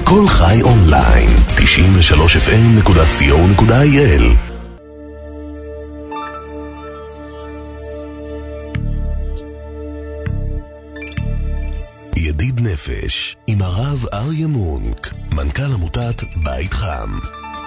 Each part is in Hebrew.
כל חי אונליין, 93fm.co.il. ידיד נפש עם הרב אריה מונק, מנכ"ל עמותת בית חם.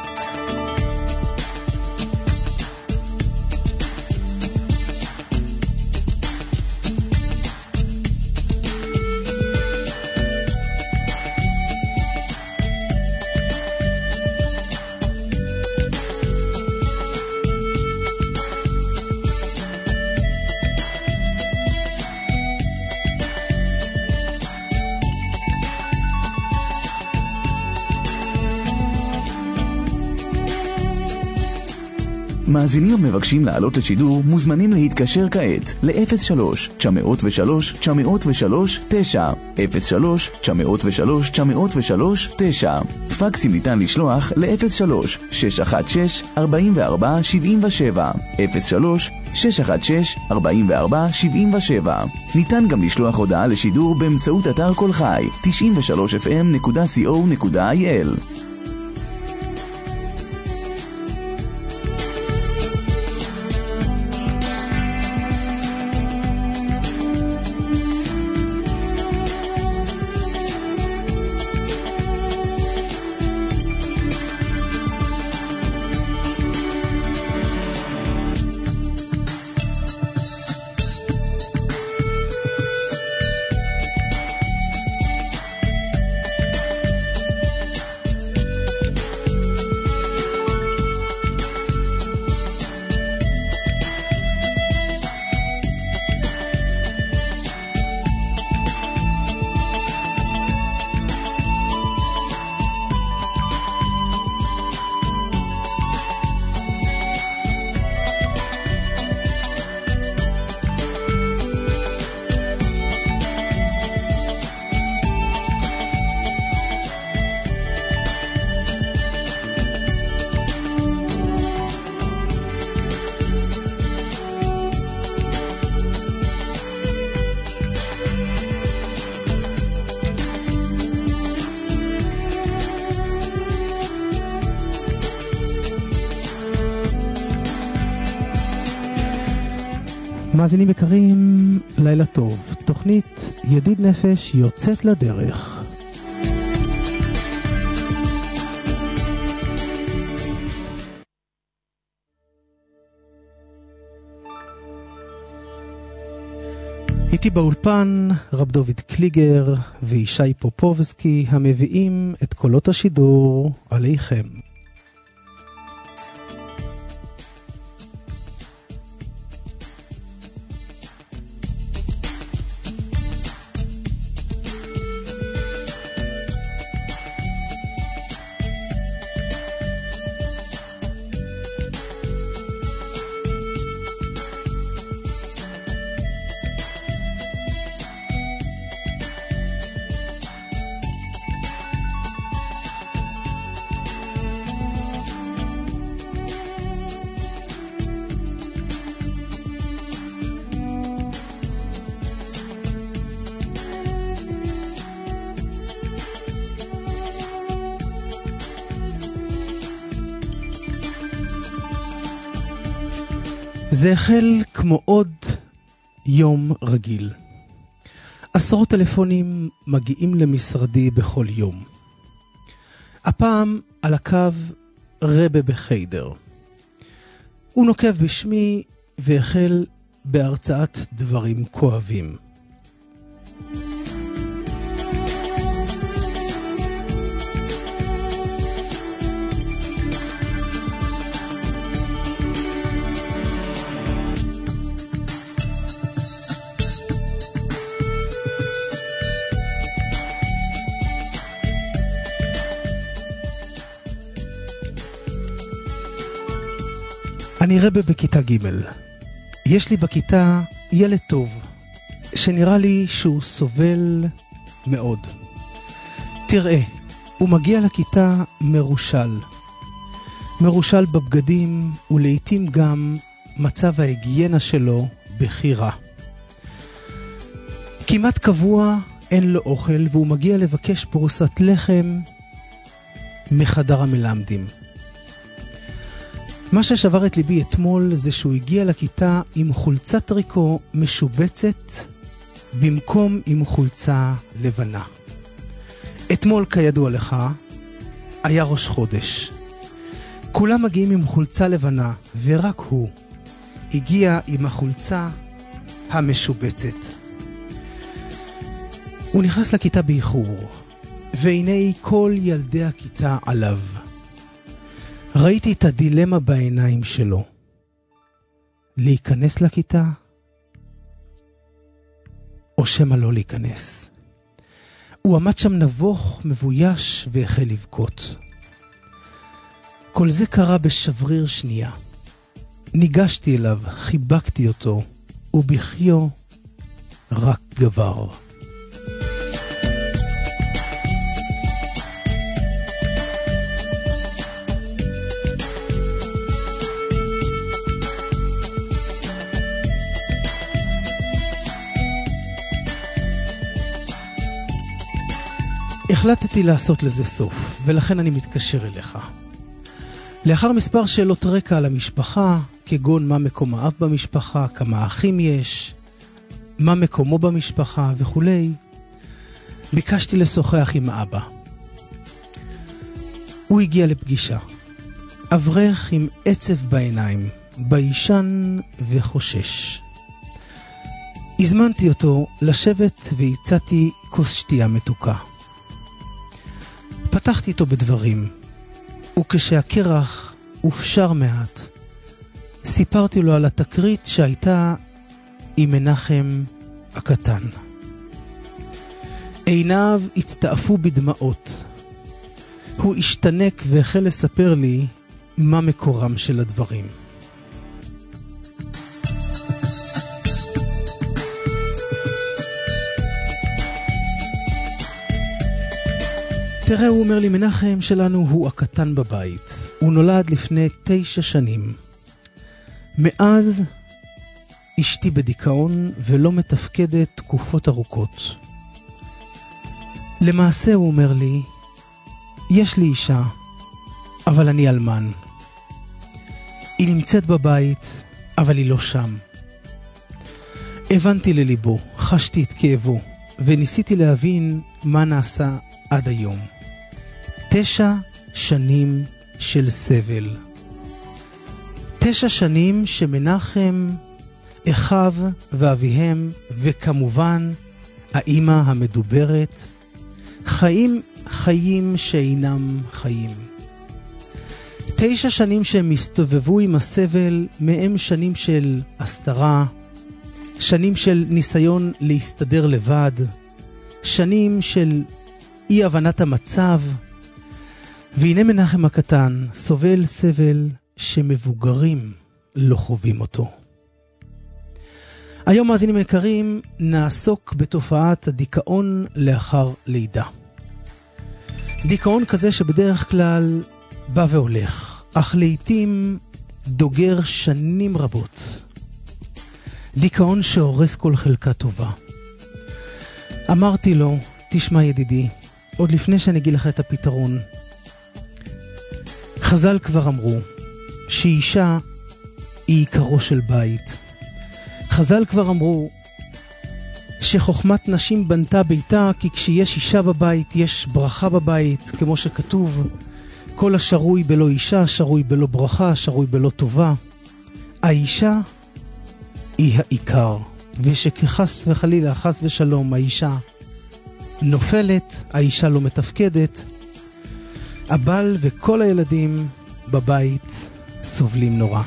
מאזינים המבקשים לעלות לשידור מוזמנים להתקשר כעת ל-03-903-903-9 03-903-903-9. פקסים ניתן לשלוח ל-03-616-4477 03-616-4477. ניתן גם לשלוח הודעה לשידור באמצעות אתר כל חי 93fm.co.il. מאזינים יקרים, לילה טוב. תוכנית ידיד נפש יוצאת לדרך. איתי באולפן רב דוד קליגר וישי פופובסקי המביאים את קולות השידור עליכם. זה החל כמו עוד יום רגיל. עשרות טלפונים מגיעים למשרדי בכל יום. הפעם על הקו רבה בחיידר. הוא נוקב בשמי והחל בהרצאת דברים כואבים. אני רבה בכיתה ג'. יש לי בכיתה ילד טוב, שנראה לי שהוא סובל מאוד. תראה, הוא מגיע לכיתה מרושל בבגדים, ולעיתים גם מצב ההיגיינה שלו בחירה. כמעט קבוע אין לו אוכל, והוא מגיע לבקש פרוסת לחם מחדר המלמדים. מה ששבר את ליבי אתמול זה שהוא הגיע לכיתה עם חולצת טריקו משובצת במקום עם חולצה לבנה. אתמול, כידוע לך, היה ראש חודש. כולם מגיעים עם חולצה לבנה, ורק הוא הגיע עם החולצה המשובצת. הוא נכנס לכיתה באיחור, והנה כל ילדי הכיתה עליו. ראיתי את הדילמה בעיניים שלו. להיכנס לכיתה, או שמה לא להיכנס. הוא עמד שם נבוך, מבויש, והחל לבכות. כל זה קרה בשבריר שנייה. ניגשתי אליו, חיבקתי אותו, ובחיו רק גבר. החלטתי לעשות לזה סוף, ולכן אני מתקשר אליך. לאחר מספר שאלות רקע על המשפחה, כגון מה מקום האב במשפחה, כמה אחים יש, מה מקומו במשפחה וכו', ביקשתי לשוחח עם האבא. הוא הגיע לפגישה. אברך עם עצב בעיניים, ביישן וחושש. הזמנתי אותו לשבת והצעתי כוס שתייה מתוקה. פתחתי איתו בדברים, וכשהקרח הופשר מעט, סיפרתי לו על התקרית שהייתה עם מנחם הקטן. עיניו הצטעפו בדמעות. הוא השתנק והחל לספר לי מה מקורם של הדברים. תראה, הוא אומר לי, מנחם שלנו הוא הקטן בבית. הוא נולד לפני 9 שנים. מאז אשתי בדיכאון ולא מתפקדת תקופות ארוכות. למעשה, הוא אומר לי, יש לי אישה, אבל אני אלמן. היא נמצאת בבית, אבל היא לא שם. הבנתי לליבו, חשתי את כאבו, וניסיתי להבין מה נעשה עד היום. 9 שנים של סבל. 9 שנים שמנחם, אחיו ואביהם, וכמובן האמא המדוברת, חיים שאינם חיים. 9 שנים שהם הסתובבו עם הסבל, מהם שנים של הסתרה, שנים של ניסיון להסתדר לבד, שנים של אי הבנת המצב, והנה מנחם הקטן סובל סבל שמבוגרים לא חווים אותו. היום, מאזינים יקרים, נעסוק בתופעת הדיכאון לאחר לידה. דיכאון כזה שבדרך כלל בא והולך, אך לעתים דוגר שנים רבות. דיכאון שהורס כל חלקה טובה. אמרתי לו, תשמע ידידי, עוד לפני שאני אגיד לך את הפתרון, חז"ל כבר אמרו שאישה היא עיקרו של בית. חז"ל כבר אמרו שחוכמת נשים בנתה ביתה, כי כשיש אישה בבית יש ברכה בבית, כמו שכתוב, כל השרוי בלא אישה, שרוי בלא ברכה, שרוי בלא טובה. האישה היא העיקר, ושכחס וחלילה, חס ושלום, האישה נופלת, האישה לא מתפקדת, הבעל וכל הילדים בבית סובלים נורא.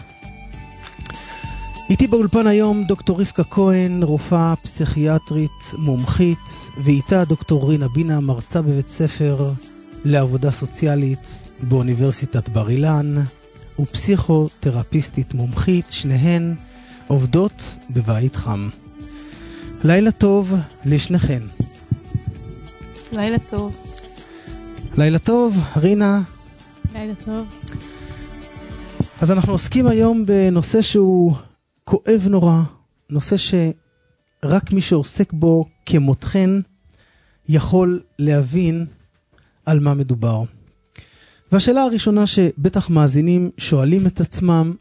איתי באולפן היום דוקטור רבקה כהן, רופאה פסיכיאטרית מומחית, ואיתה דוקטור רינה בינה, מרצה בבית ספר לעבודה סוציאלית באוניברסיטת בר אילן, ופסיכותרפיסטית מומחית, שניהן עובדות בבית חם. לילה טוב לשניכן. לילה טוב. לילה טוב, רינה. לילה טוב. אז אנחנו עוסקים היום בנושא שהוא כואב נורא, נושא שרק מי שעוסק בו כמותכן יכול להבין על מה מדובר. והשאלה הראשונה שבטח מאזינים שואלים את עצמם,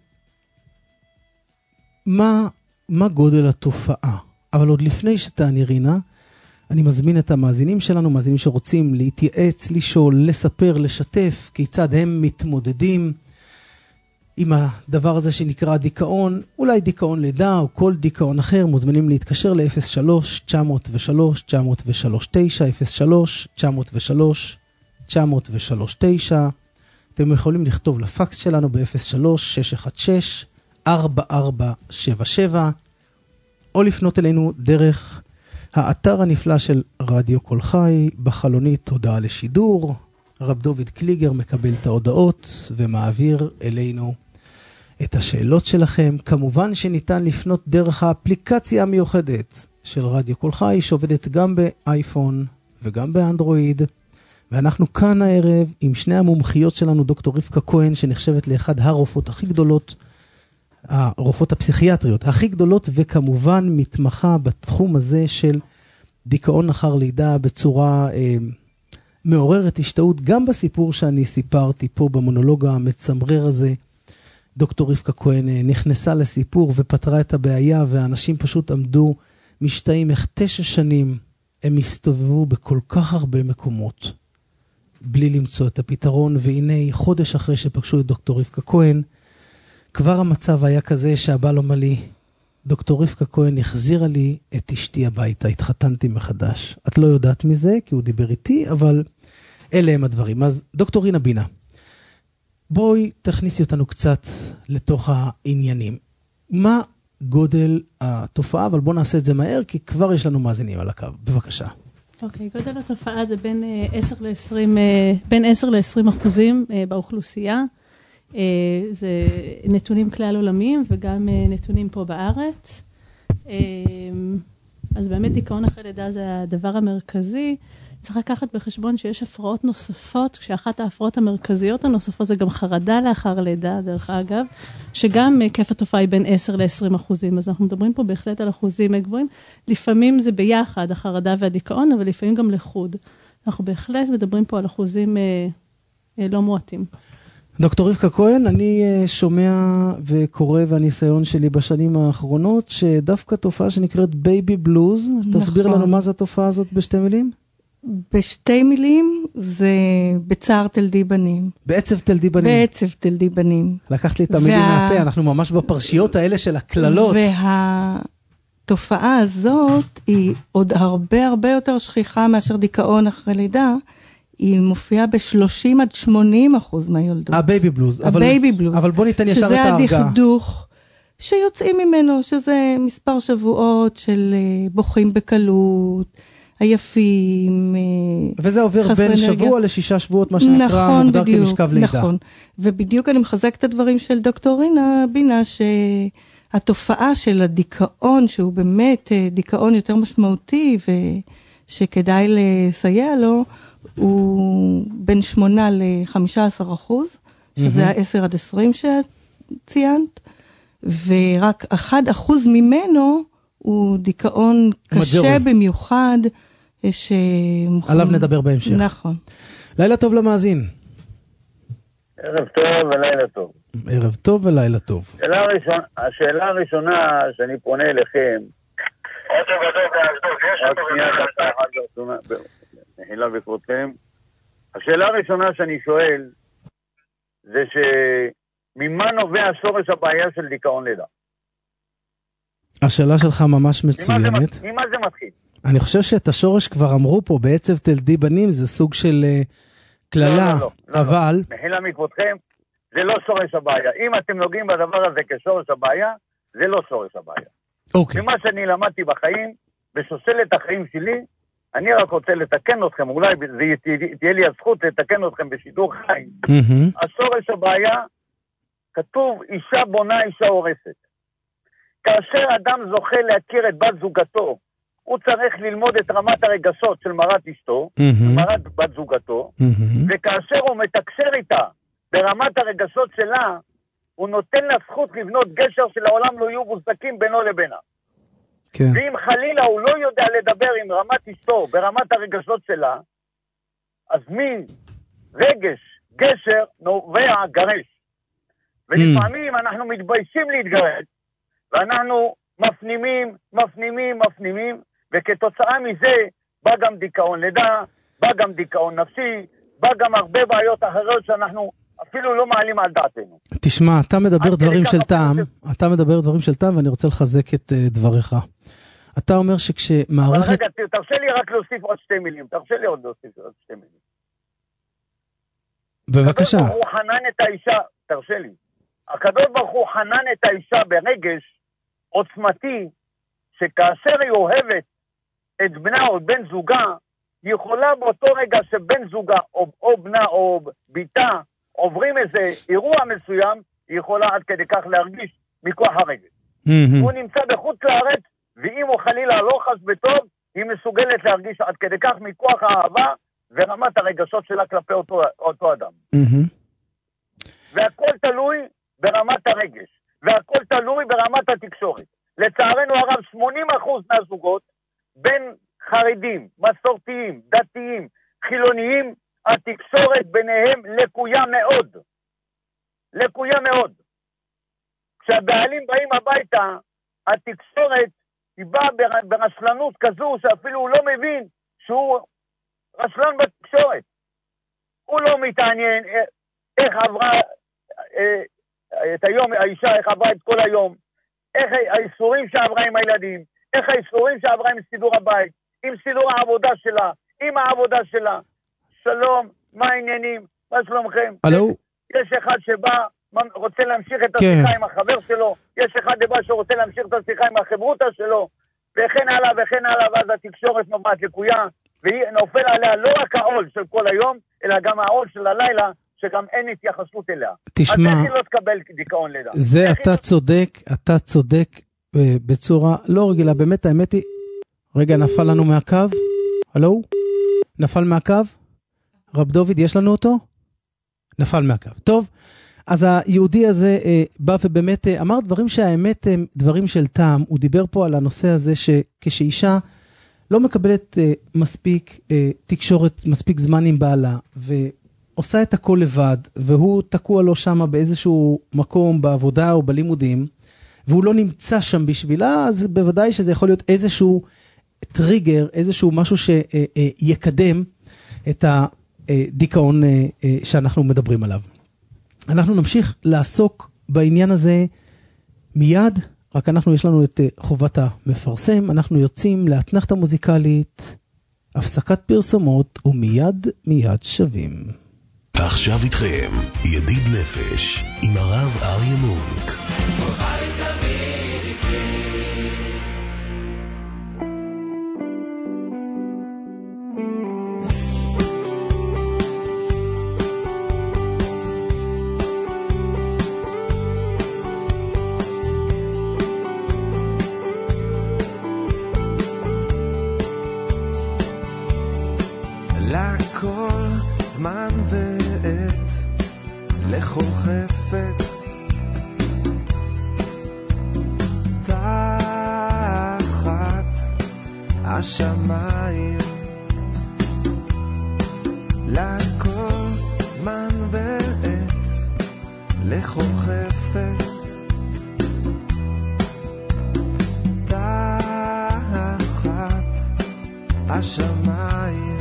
מה גודל התופעה? אבל עוד לפני שתעני רינה, אני מזמין את המאזינים שלנו, מאזינים שרוצים להתייעץ, לשאול, לספר, לשתף, כיצד הם מתמודדים עם הדבר הזה שנקרא דיכאון, אולי דיכאון לידה או כל דיכאון אחר, מוזמנים להתקשר ל-03-903-939, 03-903-939. אתם יכולים לכתוב לפקס שלנו ב-03-616-4477, או לפנות אלינו דרך האתר הנפלא של רדיו קול חי, בחלונית הודעה לשידור. רב דוד קליגר מקבל את ההודעות ומעביר אלינו את השאלות שלכם. כמובן שניתן לפנות דרך האפליקציה המיוחדת של רדיו קול חי, שעובדת גם באייפון וגם באנדרואיד. ואנחנו כאן הערב עם שני המומחיות שלנו, דוקטור רבקה כהן, שנחשבת לאחד הרופאות הכי גדולות, הרופאות הפסיכיאטריות הכי גדולות, וכמובן מתמחה בתחום הזה של דיכאון אחר לידה בצורה מעוררת השתאות, גם בסיפור שאני סיפרתי פה במונולוג המצמרר הזה. דוקטור רבקה כהן נכנסה לסיפור ופתרה את הבעיה, והאנשים פשוט עמדו משתאים איך 9 שנים הם הסתובבו בכל כך הרבה מקומות בלי למצוא את הפתרון, והנה חודש אחרי שפגשו את דוקטור רבקה כהן, כבר המצב היה כזה שהבעל אומר לי, דוקטור רבקה כהן החזירה לי את אשתי הביתה, התחתנתי מחדש. את לא יודעת מזה, כי הוא דיבר איתי, אבל אלה הם הדברים. אז דוקטור רינה בינה, בואי תכניסי אותנו קצת לתוך העניינים. מה גודל התופעה? אבל בוא נעשה את זה מהר, כי כבר יש לנו מאזינים על הקו. בבקשה. אוקיי, גודל התופעה זה בין 10 ל-20% באוכלוסייה. זה נתונים כלל עולמיים וגם נתונים פה בארץ. אז באמת דיכאון אחרי לידה זה הדבר המרכזי. צריך לקחת בחשבון שיש הפרעות נוספות, כשאחת ההפרעות המרכזיות הנוספות זה גם חרדה לאחר לידה, דרך אגב, שגם היקף התופעה היא בין 10 ל-20%. אז אנחנו מדברים פה בהחלט על אחוזים גבוהים. לפעמים זה ביחד, החרדה והדיכאון, אבל לפעמים גם לחוד. אנחנו בהחלט מדברים פה על אחוזים לא מועטים. דוקטור רבקה כהן, אני שומע וקורא והניסיון שלי בשנים האחרונות, שדווקא תופעה שנקראת בייבי בלוז, תסביר לנו מה זה התופעה הזאת בשתי מילים? בשתי מילים זה בצער תלדי בנים. בעצב תלדי בנים. בעצב תלדי בנים. לקחת לי את המילים מהפה, אנחנו ממש בפרשיות האלה של הכללות. והתופעה הזאת היא עוד הרבה הרבה יותר שכיחה מאשר דיכאון אחרי לידה, היא מופיעה ב-30-80% מהיולדות. הבייבי בלוז. הבייבי בלוז. אבל בוא ניתן ישר את ההרגעה. שזה הדכדוך שיוצאים ממנו, שזה מספר שבועות של בוכים בקלות, עייפים, וזה עובר בין שבוע ל6 שבועות, מה שנקרא מוגדר כמשכב לידה. נכון, ובדיוק אני מחזק את הדברים של דוקטור רינה בינה, שהתופעה של הדיכאון, שהוא באמת דיכאון יותר משמעותי, ושכדאי לסייע לו, הוא בין 8 ל-15%, שזה ה-10-20 שציינת, ורק 1% ממנו הוא דיכאון קשה במיוחד, עליו נדבר בהמשך. נכון. לילה טוב למאזין. ערב טוב ולילה טוב. ערב טוב ולילה טוב. השאלה הראשונה שאני פונה אליכם, מחילה בכבודכם, השאלה הראשונה שאני שואל, זה שממה נובע שורש הבעיה של דיכאון לידה? השאלה שלך ממש מצוינת. ממה זה מתחיל? אני חושב שאת השורש כבר אמרו פה, בעצב תלדי בנים, זה סוג של כללה, אבל... מחילה מכבודכם, זה לא שורש הבעיה. אם אתם נוגעים בדבר הזה כשורש הבעיה, זה לא שורש הבעיה. אוקיי. ממה שאני למדתי בחיים, בסוסלת החיים שלי, אני רק רוצה לתקן אתכם, אולי תהיה לי הזכות לתקן אתכם בשידור חיים. השורש הבעיה, כתוב, אישה בונה, אישה הורסת. כאשר אדם זוכה להכיר את בת זוגתו, הוא צריך ללמוד את רמת הרגשות של מרת אשתו, מרת בת זוגתו, וכאשר הוא מתקשר איתה ברמת הרגשות שלה, הוא נותן לה זכות לבנות גשר שלעולם לא יהיו מוזקים בינו לבינה. כן. ואם חלילה הוא לא יודע לדבר עם רמת אשתו ברמת הרגשות שלה, אז מרגש גשר נובע גרש. ולפעמים אנחנו מתביישים להתגרש, ואנחנו מפנימים, וכתוצאה מזה בא גם דיכאון לידה, בא גם דיכאון נפשי, בא גם הרבה בעיות אחרות שאנחנו אפילו לא מעלים על דעתנו. תשמע, אתה מדבר דברים של טעם, ואני רוצה לחזק את דבריך. אתה אומר שכשמערכת... רגע, תרשה לי רק להוסיף עוד 2 מילים. בבקשה. הקדוש ברוך הוא חנן את האישה, תרשה לי. הקדוש ברוך הוא חנן את האישה ברגש עוצמתי, שכאשר היא אוהבת את בנה או בן זוגה, היא יכולה באותו רגע שבן זוגה או בנה או ביתה עוברים איזה אירוע מסוים, היא יכולה עד כדי כך להרגיש מכוח הרגש. הוא נמצא בחוץ לארץ, ואם הוא חלילה לא חש בטוב, היא מסוגלת להרגיש עד כדי כך מכוח האהבה ורמת הרגשות שלה כלפי אותו אדם. והכל תלוי ברמת הרגש, והכל תלוי ברמת התקשורת. לצערנו הרב, 80% מהזוגות, בין חרדים, מסורתיים, דתיים, חילוניים, התקשורת ביניהם לקויה מאוד. כשהבעלים באים הביתה, התקשורת היא באה ברשלנות כזו שאפילו הוא לא מבין שהוא רשלן בתקשורת. הוא לא מתעניין איך עברה את היום, האישה איך עברה את כל היום, איך האיסורים שעברה עם הילדים, איך האיסורים שעברה עם סידור הבית, עם סידור העבודה שלה, עם העבודה שלה. שלום, מה העניינים? מה שלומכם? הלו? יש אחד שבא, רוצה להמשיך את השיחה עם החבר שלו, יש אחד שבא שרוצה להמשיך את השיחה עם החברותא שלו, וכן הלאה, ואז התקשורת נובעת לקויה, והיא נופל עליה לא רק העול של כל היום, אלא גם העול של הלילה, שגם אין התייחסות אליה. תשמע, אז איך היא לא תקבל דיכאון לידה? זה אתה צודק בצורה לא רגילה, באמת האמת היא, רגע נפל לנו מהקו, הלו? נפל מהקו? רב דוד, יש לנו אותו? נפל מהקו. טוב, אז היהודי הזה בא ובאמת אמר דברים שהאמת הם דברים של טעם. הוא דיבר פה על הנושא הזה שכשאישה לא מקבלת מספיק תקשורת, מספיק זמן עם בעלה, ועושה את הכל לבד, והוא תקוע לו שם באיזשהו מקום בעבודה או בלימודים, והוא לא נמצא שם בשבילה, אז בוודאי שזה יכול להיות איזשהו טריגר, איזשהו משהו שיקדם את הדיכאון שאנחנו מדברים עליו. אנחנו נמשיך לעסוק בעניין הזה מיד, רק יש לנו את חובת המפרסם, אנחנו יוצאים לאתנחתה מוזיקלית, הפסקת פרסומות, ומיד שווים. עכשיו איתכם, ידיד נפש, עם הרב אריה מונק. לכל זמן ועת, לכל חפץ, תחת השמיים. לכל זמן ועת, לכל חפץ, תחת השמיים.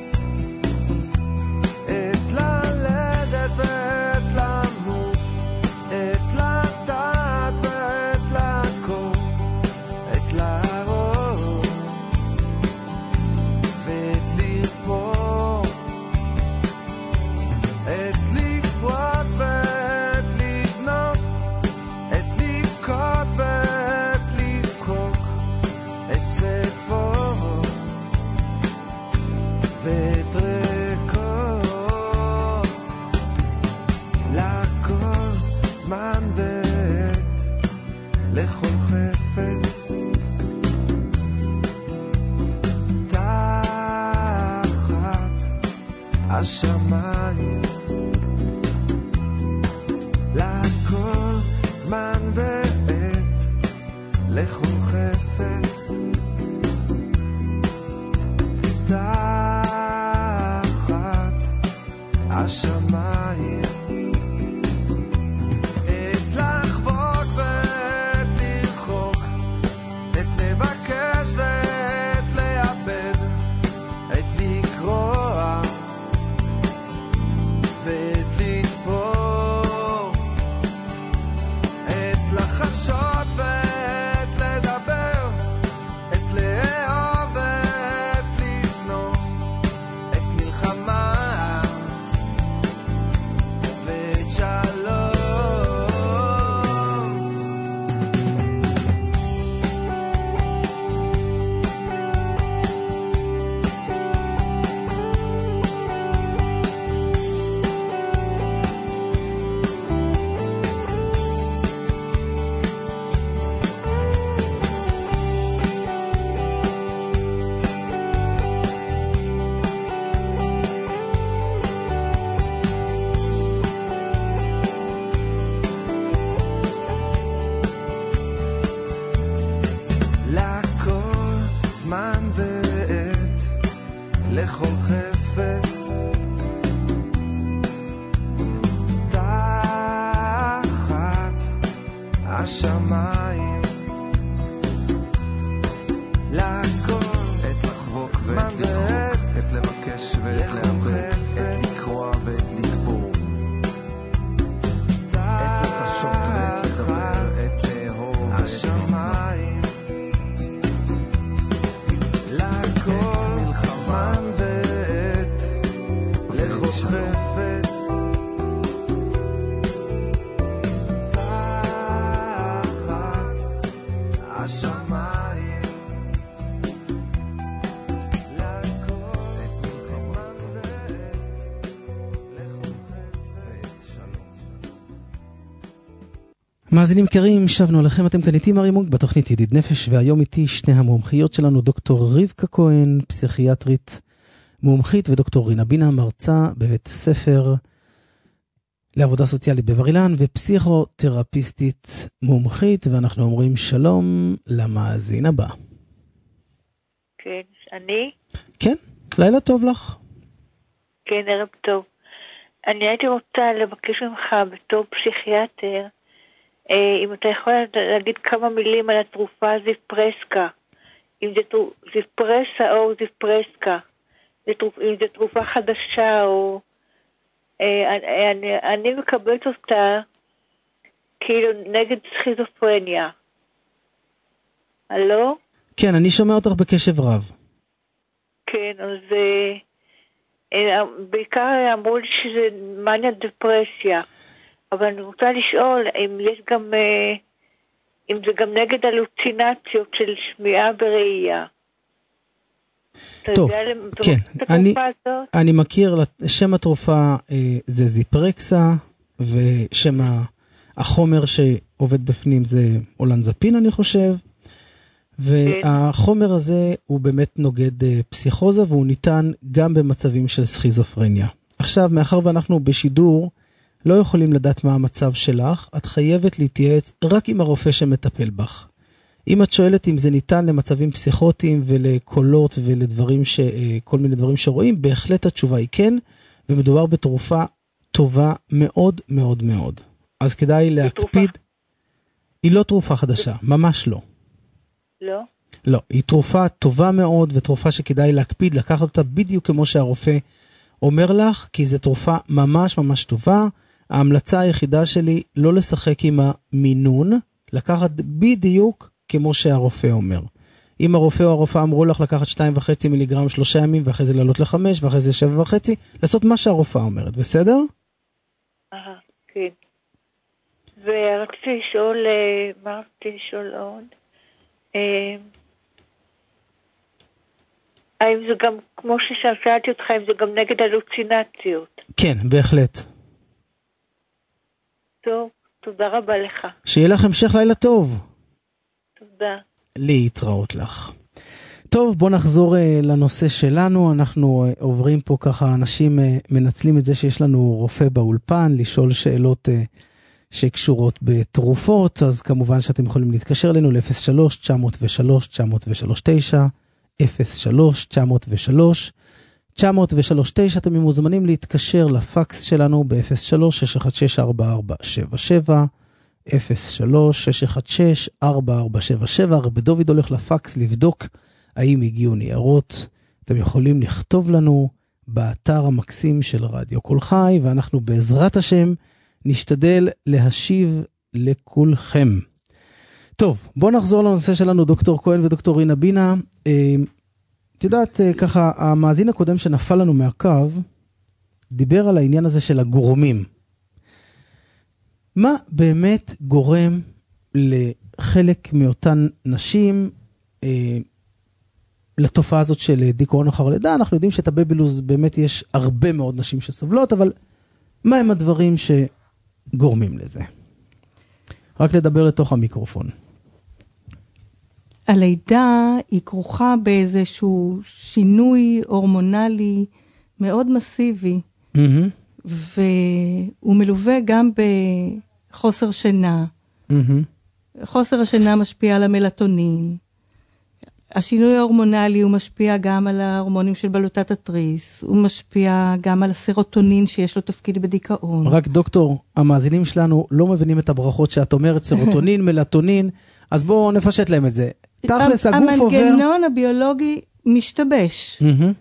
השמיים, לכל זמן ועת, לכל חפץ, תחת השמיים, עת לחבוק ועת לרחוק, עת לבקש ועת לאבד, עת לקרוע ועת לתפור, עת לחשות ועת לדבר, עת לאהוב ועת לשנוא, עת מלחמה ועת שלום. לכל זמן ועת, לכל חפץ, תחת השמיים, לכל עת לחבוק ועת לרחוק, עת לבקש ועת לאבד, עת לקרוע ועת לתפור, עת לחשות ועת לדבר, עת לאהוב ועת לשנוא, השמיים, לכל זמן ועת, לכל חפץ, תחת השמיים, לכל זמן ועת, לכל חפץ, שלום. מאזינים יקרים, שבנו עליכם, אתם כאן איתי מרי מונק בתוכנית ידיד נפש, והיום איתי שני המומחיות שלנו, דוקטור רבקה כהן, פסיכיאטרית מומחית, ודוקטור רינה בינה, מרצה בבית ספר לעבודה סוציאלית בבר אילן, ופסיכותרפיסטית מומחית, ואנחנו אומרים שלום למאזין הבא. כן, אני? כן, לילה טוב לך. כן, ערב טוב. אני הייתי רוצה לבקש ממך בתור פסיכיאטר, אם אתה יכול להגיד כמה מילים על התרופה זיפרסקה. אם זה זיפרסה או זיפרסקה. אם זה תרופה חדשה או... אני מקבלת אותה כאילו נגד סכיזופרניה. הלו? כן, אני שומע אותך בקשב רב. כן, אז בעיקר אמרו לי שזה מניה דפרסיה. אבל אני רוצה לשאול אם יש גם, אם זה גם נגד הלוצינציות של שמיעה וראייה. טוב, כן, אני מכיר, שם התרופה זה זיפרקסה, ושם החומר שעובד בפנים זה אולנזפין אני חושב, והחומר הזה הוא באמת נוגד פסיכוזה, והוא ניתן גם במצבים של סכיזופרניה. עכשיו, מאחר ואנחנו בשידור, לא יכולים לדעת מה המצב שלך, את חייבת להתייעץ רק עם הרופא שמטפל בך. אם את שואלת אם זה ניתן למצבים פסיכוטיים ולקולות ולדברים כל מיני דברים שרואים, בהחלט התשובה היא כן, ומדובר בתרופה טובה מאוד מאוד מאוד. אז כדאי להקפיד. היא לא תרופה חדשה, ממש לא. לא? לא, היא תרופה טובה מאוד, ותרופה שכדאי להקפיד, לקחת אותה בדיוק כמו שהרופא אומר לך, כי זו תרופה ממש ממש טובה. ההמלצה היחידה שלי לא לשחק עם המינון, לקחת בדיוק כמו שהרופא אומר. אם הרופא או הרופאה אמרו לך לקחת 2.5 מיליגרם 3 ימים, ואחרי זה לעלות ל5, ואחרי זה 7.5, לעשות מה שהרופאה אומרת, בסדר? כן. ורציתי לשאול, מה רציתי לשאול עוד? האם זה גם, כמו ששאלתי אותך, אם זה גם נגד הלוצינציות? כן, בהחלט. טוב, תודה רבה לך. שיהיה לך המשך לילה טוב. תודה. להתראות לך. טוב, בוא נחזור לנושא שלנו. אנחנו עוברים פה ככה, אנשים מנצלים את זה שיש לנו רופא באולפן, לשאול שאלות שקשורות בתרופות, אז כמובן שאתם יכולים להתקשר אלינו ל-03-903-903-9, 03-903-903, 903-9, אתם מוזמנים להתקשר לפקס שלנו ב-03-616-4477, 03-616-4477, רבי דוד הולך לפקס לבדוק האם הגיעו ניירות. אתם יכולים לכתוב לנו באתר המקסים של רדיו קול חי, ואנחנו בעזרת השם נשתדל להשיב לכולכם. טוב, בואו נחזור לנושא שלנו, דוקטור כהן ודוקטור רינה בינה. את יודעת, ככה, המאזין הקודם שנפל לנו מהקו, דיבר על העניין הזה של הגורמים. מה באמת גורם לחלק מאותן נשים לתופעה הזאת של דיכאון אחר לידה? אנחנו יודעים שאת הבייבי לוז באמת יש הרבה מאוד נשים שסובלות, אבל מה הם הדברים שגורמים לזה? רק לדבר לתוך המיקרופון. הלידה היא כרוכה באיזשהו שינוי הורמונלי מאוד מסיבי, והוא מלווה גם בחוסר שינה. חוסר השינה משפיע על המלטונין. השינוי ההורמונלי הוא משפיע גם על ההורמונים של בלוטת התריס, הוא משפיע גם על הסרוטונין שיש לו תפקיד בדיכאון. רק דוקטור, המאזינים שלנו לא מבינים את הברכות שאת אומרת, סרוטונין, מלטונין, אז בואו נפשט להם את זה. תכלס הגוף עובר... המנגנון הביולוגי משתבש.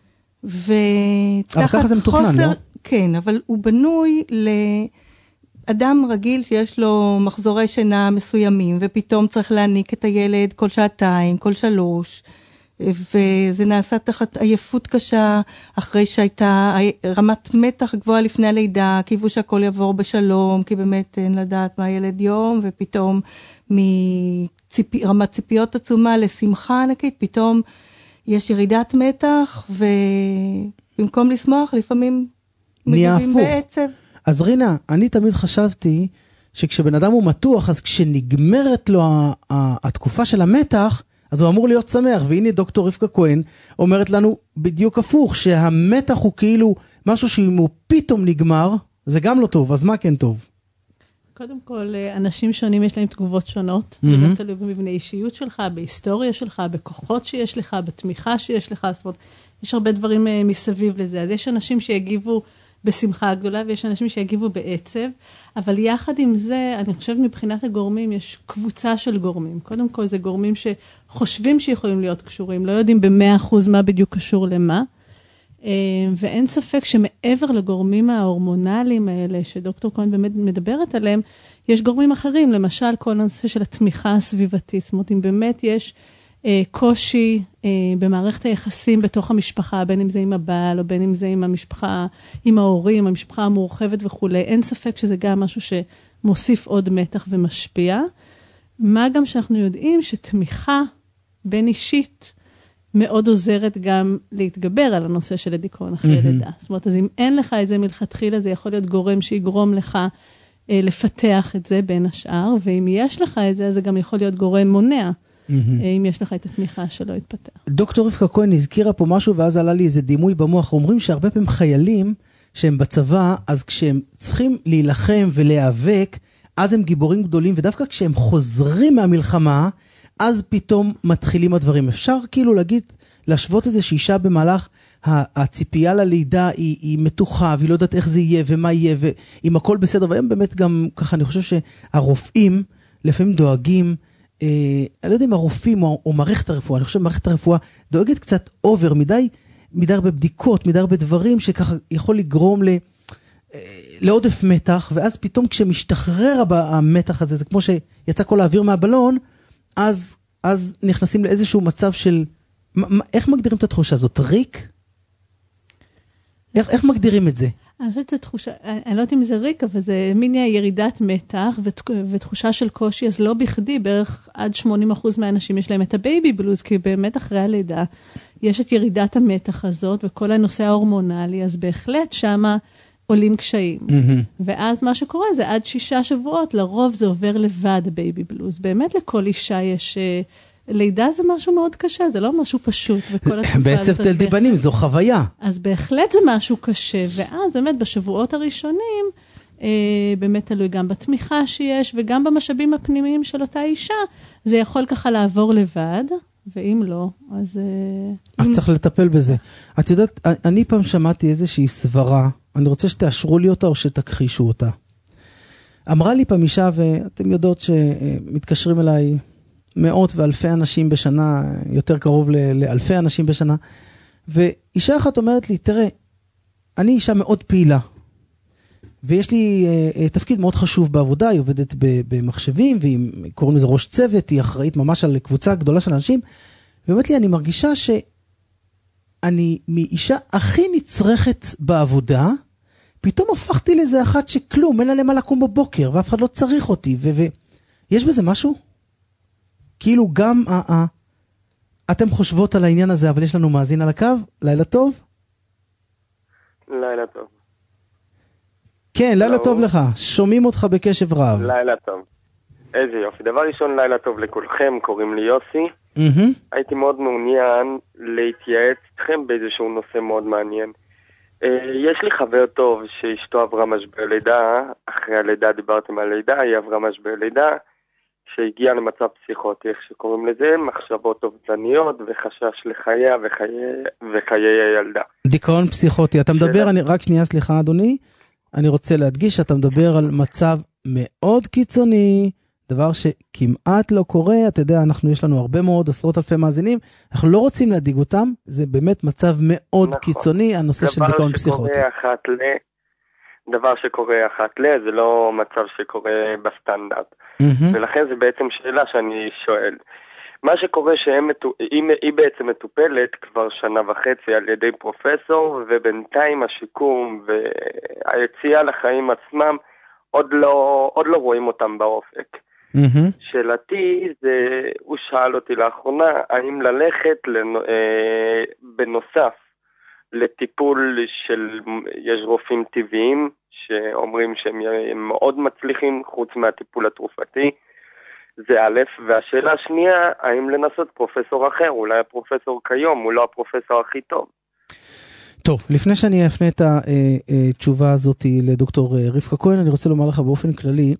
אבל ככה זה מתוכנן, לא? כן, אבל הוא בנוי לאדם רגיל שיש לו מחזורי שינה מסוימים, ופתאום צריך להניק את הילד כל שעתיים, כל 3, וזה נעשה תחת עייפות קשה, אחרי שהייתה רמת מתח גבוהה לפני הלידה, קיוו שהכל יעבור בשלום, כי באמת אין לדעת מה ילד יום, ופתאום מרמת ציפיות עצומה לשמחה ענקית, פתאום יש ירידת מתח, ובמקום לשמוח, לפעמים מגיבים בעצב. אז רינה, אני תמיד חשבתי שכשבן אדם הוא מתוח, אז כשנגמרת לו התקופה של המתח, אז הוא אמור להיות שמח. והנה דוקטור רבקה כהן אומרת לנו בדיוק הפוך, שהמתח הוא כאילו משהו שאם הוא פתאום נגמר, זה גם לא טוב. אז מה כן טוב? קודם כל, אנשים שונים יש להם תגובות שונות. זה לא תלוי במבנה אישיות שלך, בהיסטוריה שלך, בכוחות שיש לך, בתמיכה שיש לך. זאת אומרת, יש הרבה דברים מסביב לזה. אז יש אנשים שיגיבו בשמחה גדולה, ויש אנשים שיגיבו בעצב, אבל יחד עם זה, אני חושבת מבחינת הגורמים, יש קבוצה של גורמים. קודם כל, זה גורמים שחושבים שיכולים להיות קשורים, לא יודעים ב100% מה בדיוק קשור למה, ואין ספק שמעבר לגורמים ההורמונליים האלה, שדוקטור כהן באמת מדברת עליהם, יש גורמים אחרים, למשל כל הנושא של התמיכה הסביבתית, זאת אומרת, אם באמת יש קושי במערכת היחסים בתוך המשפחה, בין אם זה עם הבעל, או בין אם זה עם המשפחה, עם ההורים, המשפחה המורחבת וכו'. אין ספק שזה גם משהו שמוסיף עוד מתח ומשפיע. מה גם שאנחנו יודעים שתמיכה בין אישית מאוד עוזרת גם להתגבר על הנושא של הדיכאון אחרי לידה. זאת אומרת, אז אם אין לך את זה מלכתחילה, זה יכול להיות גורם שיגרום לך לפתח את זה בין השאר, ואם יש לך את זה, אז זה גם יכול להיות גורם מונע. אם יש לך את התמיכה שלא יתפתח. דוקטור רבקה כהן הזכירה פה משהו, ואז עלה לי איזה דימוי במוח. אומרים שהרבה פעמים חיילים שהם בצבא, אז כשהם צריכים להילחם ולהיאבק, אז הם גיבורים גדולים, ודווקא כשהם חוזרים מהמלחמה, אז פתאום מתחילים הדברים. אפשר כאילו להגיד, להשוות איזה שאישה במהלך הציפייה ללידה היא מתוחה, והיא לא יודעת איך זה יהיה ומה יהיה, ואם הכל בסדר, והיום באמת גם ככה, אני חושב שהרופאים לפעמים דואגים, אני לא יודע אם הרופאים או מערכת הרפואה, אני חושב מערכת הרפואה דואגת קצת אובר, מדי הרבה בדיקות, מדי הרבה דברים שככה יכול לגרום לעודף מתח, ואז פתאום כשמשתחרר המתח הזה, זה כמו שיצא כל האוויר מהבלון, אז נכנסים לאיזשהו מצב של, איך מגדירים את התחושה הזאת? ריק? איך מגדירים את זה? אני חושבת שזו תחושה, אני לא יודעת אם זה ריק, אבל זה מין ירידת מתח ותחושה של קושי, אז לא בכדי, בערך עד 80% מהאנשים יש להם את הבייבי בלוז, כי באמת אחרי הלידה יש את ירידת המתח הזאת, וכל הנושא ההורמונלי, אז בהחלט שמה עולים קשיים. ואז מה שקורה זה עד 6 שבועות, לרוב זה עובר לבד הבייבי בלוז. באמת לכל אישה יש... לידה זה משהו מאוד קשה, זה לא משהו פשוט. בעצב תלדי בנים, זו חוויה. אז בהחלט זה משהו קשה, ואז באמת בשבועות הראשונים, באמת תלוי גם בתמיכה שיש, וגם במשאבים הפנימיים של אותה אישה, זה יכול ככה לעבור לבד, ואם לא, אז... אז צריך לטפל בזה. את יודעת, אני פעם שמעתי איזושהי סברה, אני רוצה שתאשרו לי אותה או שתכחישו אותה. אמרה לי פעם אישה, ואתם יודעות שמתקשרים אליי מאות ואלפי אנשים בשנה, יותר קרוב לאלפי אנשים בשנה, ואישה אחת אומרת לי, תראה, אני אישה מאוד פעילה, ויש לי תפקיד מאוד חשוב בעבודה, היא עובדת במחשבים, והיא קוראים לזה ראש צוות, היא אחראית ממש על קבוצה גדולה של אנשים, והיא אומרת לי, אני מרגישה שאני מאישה הכי נצרכת בעבודה, פתאום הפכתי לזה אחת שכלום, אין לה למה לקום בבוקר, ואף אחד לא צריך אותי, ויש בזה משהו? כאילו גם אתם חושבות על העניין הזה, אבל יש לנו מאזין על הקו, לילה טוב? לילה טוב. כן, לילה טוב לך, שומעים אותך בקשב רב. לילה טוב. איזה יופי. דבר ראשון, לילה טוב לכולכם, קוראים לי יוסי. הייתי מאוד מעוניין להתייעץ איתכם באיזשהו נושא מאוד מעניין. יש לי חבר טוב שאשתו עברה משבר לידה, אחרי הלידה דיברתם על לידה, היא עברה משבר לידה, שהגיעה למצב פסיכוטי, איך שקוראים לזה, מחשבות אובדניות וחשש לחייה וחיי הילדה. דיכאון פסיכוטי, אתה מדבר, רק שנייה סליחה אדוני, אני רוצה להדגיש שאתה מדבר על מצב מאוד קיצוני, דבר שכמעט לא קורה, אתה יודע, יש לנו הרבה מאוד, עשרות אלפי מאזינים, אנחנו לא רוצים להדיג אותם, זה באמת מצב מאוד קיצוני, הנושא של דיכאון פסיכוטי. דבר שקורה אחת זה לא מצב שקורה בסטנדרט. ולכן זה בעצם שאלה שאני שואל. מה שקורה שהיא בעצם מטופלת כבר 1.5 שנה על ידי פרופסור, ובינתיים השיקום והיציאה לחיים עצמם עוד לא רואים אותם באופק. שאלתי זה, הוא שאל אותי לאחרונה, האם ללכת בנוסף לטיפול יש רופאים טבעיים שאומרים שהם מאוד מצליחים חוץ מהטיפול התרופתי, זה א', והשאלה השנייה, האם לנסות פרופסור אחר, אולי הפרופסור כיום הוא לא הפרופסור הכי טוב. טוב, לפני שאני אפנה את התשובה הזאת לדוקטור רבקה כהן, אני רוצה לומר לך באופן כללי,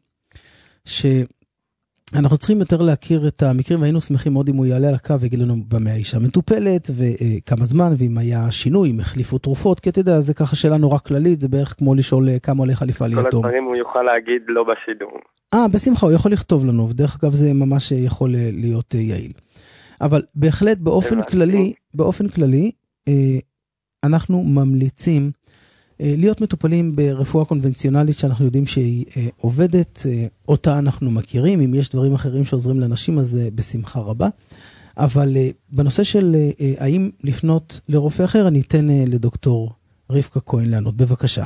שאנחנו צריכים יותר להכיר את המקרים, והיינו שמחים מאוד אם הוא יעלה על הקו, ויגיד לנו במה האישה מטופלת, וכמה זמן, ואם היה שינוי, אם החליפו תרופות, כי אתה יודע, זה ככה שאלה נורא כללית, זה בערך כמו לשאול כמה עולה חליפה ליתום. כל הדברים הוא יוכל להגיד לא בשידור. בשמחה, הוא יכול לכתוב לנו, ודרך אגב זה ממש יכול להיות יעיל. אבל בהחלט באופן כללי, אנחנו ממליצים להיות מטופלים ברפואה קונבנציונלית שאנחנו יודעים שהיא עובדת, אותה אנחנו מכירים, אם יש דברים אחרים שעוזרים לאנשים אז בשמחה רבה, אבל בנושא של האם לפנות לרופא אחר, אני אתן לדוקטור רבקה כהן לענות, בבקשה.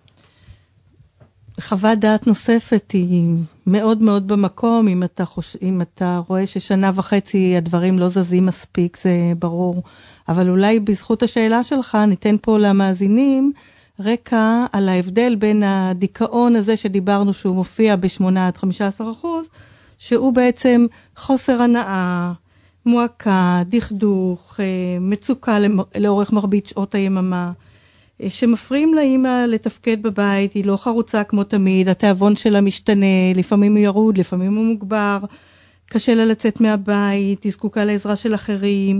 חוות דעת נוספת היא מאוד מאוד במקום, אם אתה רואה ש1.5 שנה הדברים לא זזים מספיק, זה ברור, אבל אולי בזכות השאלה שלך ניתן פה למאזינים רקע על ההבדל בין הדיכאון הזה שדיברנו שהוא מופיע ב8-15%, שהוא בעצם חוסר הנאה, מועקה, דכדוך, מצוקה לאורך מרבית שעות היממה, שמפריעים לאמא לתפקד בבית, היא לא חרוצה כמו תמיד, התיאבון שלה משתנה, לפעמים הוא ירוד, לפעמים הוא מוגבר, קשה לה לצאת מהבית, היא זקוקה לעזרה של אחרים,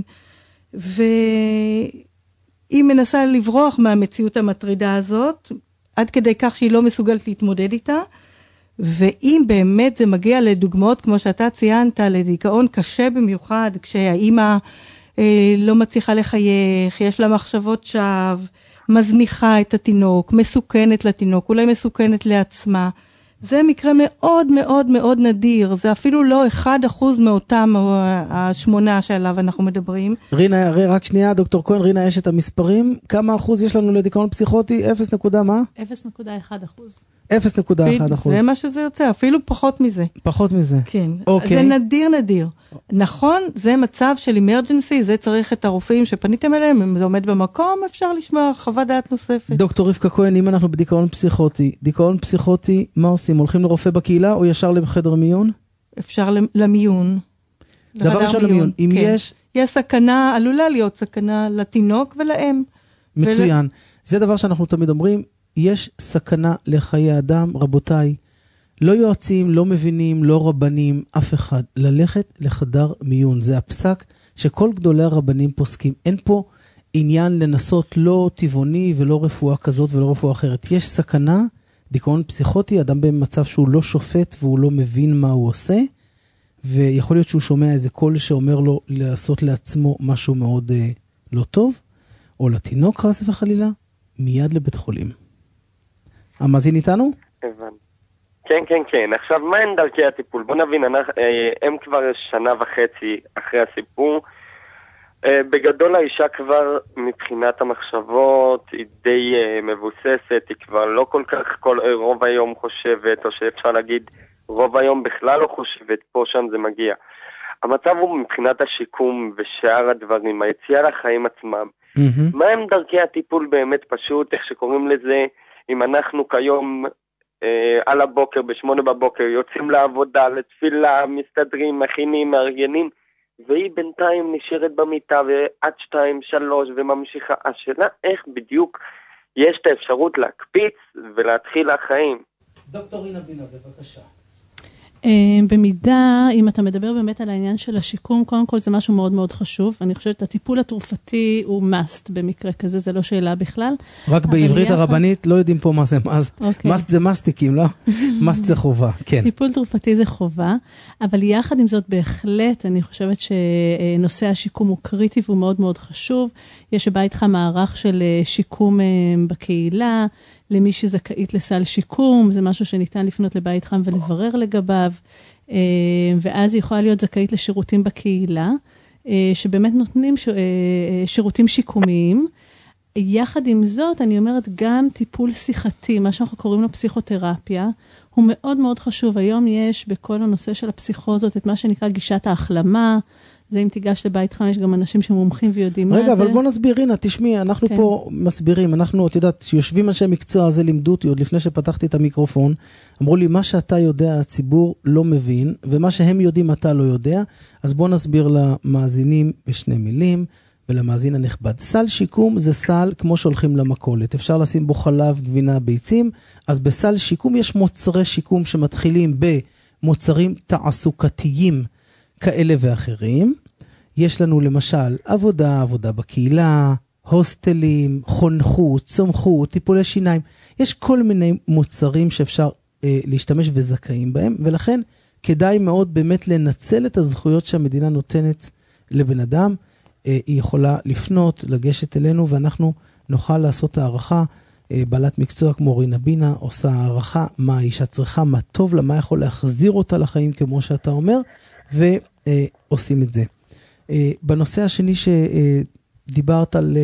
והיא מנסה לברוח מהמציאות המטרידה הזאת, עד כדי כך שהיא לא מסוגלת להתמודד איתה, ואם באמת זה מגיע לדוגמאות, כמו שאתה ציינת, לדיכאון קשה במיוחד, כשהאמא לא מצליחה לחייך, יש לה מחשבות שווא, מזניחה את התינוק, מסוכנת לתינוק, אולי מסוכנת לעצמה. זה מקרה מאוד מאוד מאוד נדיר, זה אפילו לא 1% מאותם 8 שעליו אנחנו מדברים. רינה, רק שנייה, דוקטור כהן, רינה, יש את המספרים, כמה אחוז יש לנו לדיכאון פסיכוטי? 0 נקודה מה? 0.1%. 0.1%. זה מה שזה יוצא, אפילו פחות מזה. פחות מזה. כן. אוקיי. זה נדיר נדיר. נכון, זה מצב של אמרג'נסי, זה צריך את הרופאים שפניתם אליהם, אם זה עומד במקום, אפשר לשמוע חוות דעת נוספת. דוקטור רבקה כהן, אם אנחנו בדיכאון פסיכוטי, דיכאון פסיכוטי, מה עושים? הולכים לרופא בקהילה או ישר לחדר מיון? אפשר למיון. דבר ראשון למיון. אם יש סכנה, עלולה להיות סכנה לתינוק ולאם. מצוין. זה דבר שאנחנו תמיד אומרים, יש סכנה לחיי אדם, רבותיי, לא יועצים, לא מבינים, לא רבנים, אף אחד, ללכת לחדר מיון. זה הפסק שכל גדולי הרבנים פוסקים. אין פה עניין לנסות לא טבעוני ולא רפואה כזאת ולא רפואה אחרת. יש סכנה, דיכאון פסיכוטי, אדם במצב שהוא לא שופט והוא לא מבין מה הוא עושה, ויכול להיות שהוא שומע איזה קול שאומר לו לעשות לעצמו משהו מאוד לא טוב, או לתינוק חס וחלילה, מיד לבית חולים. המאזין איתנו? הבנתי. כן. עכשיו, מה הן דרכי הטיפול? בוא נבין, הם כבר 1.5 שנה אחרי הסיפור. בגדול האישה כבר מבחינת המחשבות היא די מבוססת, היא כבר לא כל כך רוב היום חושבת, או שאפשר להגיד רוב היום בכלל לא חושבת, פה שם זה מגיע. המצב הוא מבחינת השיקום ושאר הדברים, היציאה לחיים עצמם. מה הם דרכי הטיפול באמת פשוט, איך שקוראים לזה, אם אנחנו כיום על הבוקר, 8 בבוקר, יוצאים לעבודה, לתפילה, מסתדרים, מכינים, מארגנים, והיא בינתיים נשארת במיטה ועד 2, 3 וממשיכה. השאלה איך בדיוק יש את האפשרות להקפיץ ולהתחיל לחיים. דוקטור רינה בינה, בבקשה. במידה, אם אתה מדבר באמת על העניין של השיקום, קודם כל זה משהו מאוד מאוד חשוב. אני חושבת, הטיפול התרופתי הוא must במקרה כזה, זה לא שאלה בכלל. רק בעברית הרבנית לא יודעים פה מה זה must. must זה מסטיקים, לא? must זה חובה, כן. טיפול תרופתי זה חובה, אבל יחד עם זאת בהחלט, אני חושבת שנושא השיקום הוא קריטי והוא מאוד מאוד חשוב. יש בבית חם מערך של שיקום בקהילה, למי שזכאית לסל שיקום, זה משהו שניתן לפנות לבית חם ולברר לגביו, ואז היא יכולה להיות זכאית לשירותים בקהילה, שבאמת נותנים שירותים שיקומיים. יחד עם זאת, אני אומרת, גם טיפול שיחתי, מה שאנחנו קוראים לו פסיכותרפיה, הוא מאוד מאוד חשוב. היום יש בכל הנושא של הפסיכוזות את מה שנקרא גישת ההחלמה, זה אם תיגש לבית חם, יש גם אנשים שמומחים ויודעים מה זה. רגע, אבל בוא נסביר, רינה, תשמעי, אנחנו פה מסבירים, אנחנו, את יודעת, שיושבים אנשי מקצוע הזה, לימדו אותי, עוד לפני שפתחתי את המיקרופון, אמרו לי, מה שאתה יודע, הציבור לא מבין, ומה שהם יודעים, אתה לא יודע, אז בוא נסביר למאזינים בשני מילים, ולמאזין הנכבד. סל שיקום זה סל כמו שהולכים למכולת, אפשר לשים בו חלב, גבינה, ביצים, אז בסל שיקום יש מוצרי שיקום שמתחילים במוצרים תעסוקתיים, כאלה ואחרים. יש לנו למשל עבודה בקהילה, הוסטלים, חונכות, צומחות, טיפולי שיניים. יש כל מיני מוצרים שאפשר להשתמש וזכאים בהם, ולכן כדאי מאוד באמת לנצל את הזכויות שהמדינה נותנת לבן אדם. היא יכולה לפנות, לגשת אלינו, ואנחנו נוכל לעשות הערכה. בעלת מקצוע כמו רינה בינה עושה הערכה, מה האישה צריכה, מה טוב לה, מה יכול להחזיר אותה לחיים כמו שאתה אומר, ועושים את זה. בנושא השני שדיברת על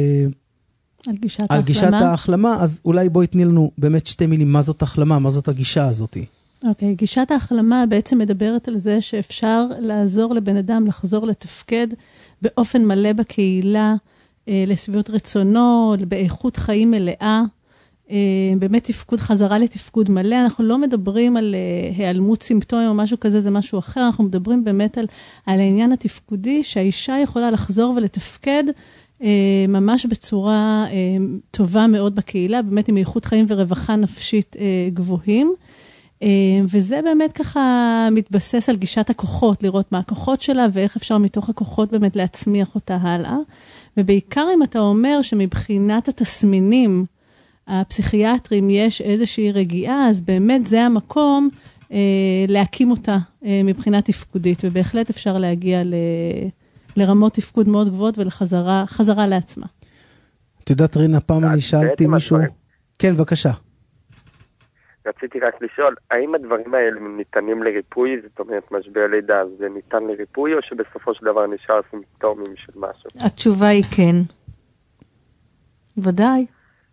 גישת ההחלמה, אז אולי בואי תני לנו באמת 2 מילים, מה זאת החלמה, מה זאת הגישה הזאת? אוקיי, גישת ההחלמה בעצם מדברת על זה שאפשר לעזור לבן אדם לחזור לתפקד באופן מלא בקהילה, לשביעות רצונו, באיכות חיים מלאה, באמת חזרה לתפקוד מלא. אנחנו לא מדברים על היעלמות סימפטומים או משהו כזה, זה משהו אחר. אנחנו מדברים באמת על העניין התפקודי, שהאישה יכולה לחזור ולתפקד ממש בצורה טובה מאוד בקהילה, באמת עם איכות חיים ורווחה נפשית גבוהים. וזה באמת ככה מתבסס על גישת הכוחות, לראות מה הכוחות שלה ואיך אפשר מתוך הכוחות באמת להצמיח אותה הלאה. ובעיקר אם אתה אומר שמבחינת התסמינים הפסיכיאטרים יש איזושהי רגיעה, אז באמת זה המקום להקים אותה מבחינה תפקודית, ובהחלט אפשר להגיע לרמות תפקוד מאוד גבוהות ולחזרה לעצמה. את יודעת רינה, פעם אני שאלתי מישהו... כן, בבקשה. רציתי רק לשאול, האם הדברים האלה ניתנים לריפוי, זאת אומרת משבר לידה, זה ניתן לריפוי, או שבסופו של דבר נשאר סימפטומים של משהו? התשובה היא כן. ודאי.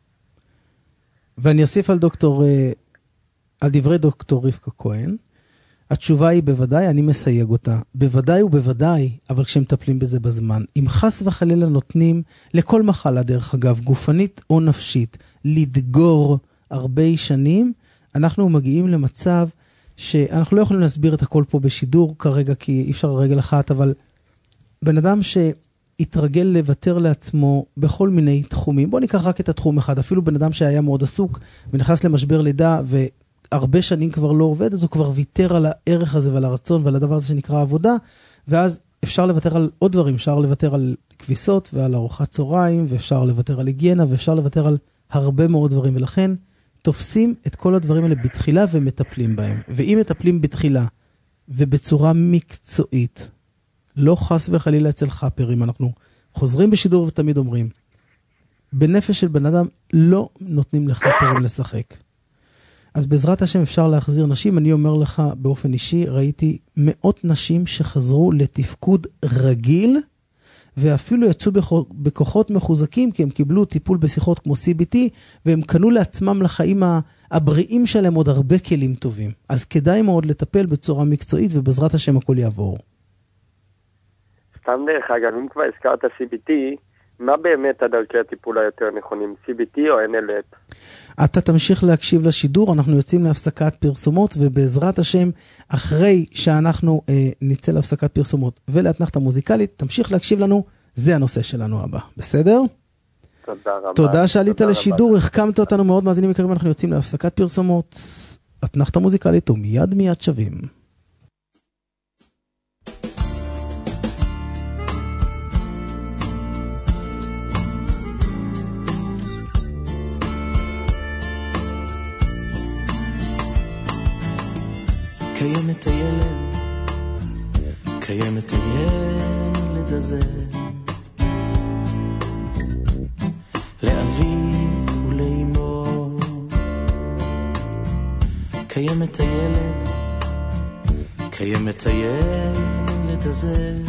ואני אוסיף על דברי דוקטור רבקה כהן, התשובה היא בוודאי, אני מסייג אותה, בוודאי ובוודאי, אבל כשמטפלים בזה בזמן, אם חס וחלילה נותנים לכל מחלה דרך אגב, גופנית או נפשית, לדגור הרבה שנים, אנחנו מגיעים למצב שאנחנו לא יכולים להסביר את הכל פה בשידור כרגע, כי אי אפשר רגל אחת, אבל בן אדם שהתרגל לוותר לעצמו בכל מיני תחומים, בוא ניקח רק את התחום אחד, אפילו בן אדם שהיה מאוד עסוק ונכנס למשבר לידה והרבה שנים כבר לא עובד, אז הוא כבר ויתר על הערך הזה ועל הרצון ועל הדבר הזה שנקרא עבודה, ואז אפשר לוותר על עוד דברים, אפשר לוותר על כביסות ועל ארוחת צהריים, ואפשר לוותר על היגיינה, ואפשר לוותר על הרבה מאוד דברים, ולכן תופסים את כל הדברים האלה בתחילה ומטפלים בהם. ואם מטפלים בתחילה ובצורה מקצועית, לא חס וחלילה אצל חאפרים, אנחנו חוזרים בשידור ותמיד אומרים, בנפש של בן אדם לא נותנים לחאפרים לשחק. אז בעזרת השם אפשר להחזיר נשים. אני אומר לך באופן אישי, ראיתי מאות נשים שחזרו לתפקוד רגיל, ואפילו יצאו בכוחות מחוזקים, כי הם קיבלו טיפול בשיחות כמו CBT, והם קנו לעצמם לחיים הבריאים שלהם עוד הרבה כלים טובים. אז כדאי מאוד לטפל בצורה מקצועית, ובעזרת השם הכל יעבור. סתם דרך אגב, אם כבר הזכרת CBT, מה באמת הדרכי הטיפול היותר נכונים, CBT או NLP? אתה תמשיך להקשיב לשידור, אנחנו יוצאים להפסקת פרסומות, ובעזרת השם, אחרי שאנחנו נצא להפסקת פרסומות ולהתנחת מוזיקלית, תמשיך להקשיב לנו, זה הנושא שלנו הבא, בסדר? תודה רבה. תודה שעלית לשידור, החכמת אותנו מאוד, מאזינים יקרים, אנחנו יוצאים להפסקת פרסומות, התנחת מוזיקלית ומיד שווים. קיימת הילד, קיימת הילד הזה, לאבי ולאמו. קיימת הילד, קיימת הילד הזה,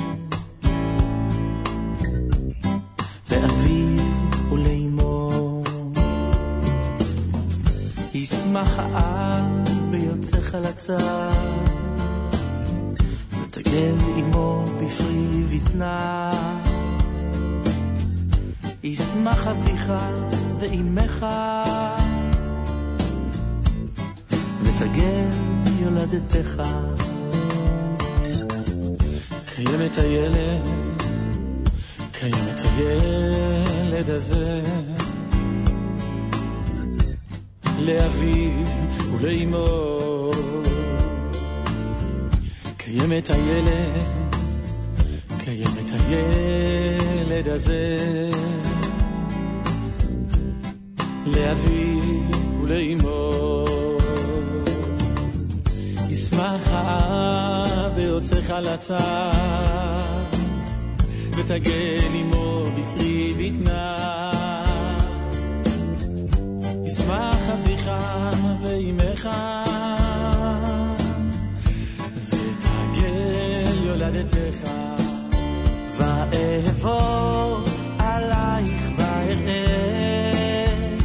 לאבי ולאמו. ישמח האב ביוצאך לצד, ותגל עמו בפרי ויתנה. ישמח אביך ואימך, ותגל יולדתך. קיימת הילד, קיימת הילד הזה, לאביו ולאמו. קיימת הילד, קיימת הילד הזה, לאביו ולאמו. ישמח האב ויוצאך לצד, ותגל עמו בפרי ויתנה. ישמח אביך ואימך, ותגל יולדתך. ואעבור עלייך ואראה,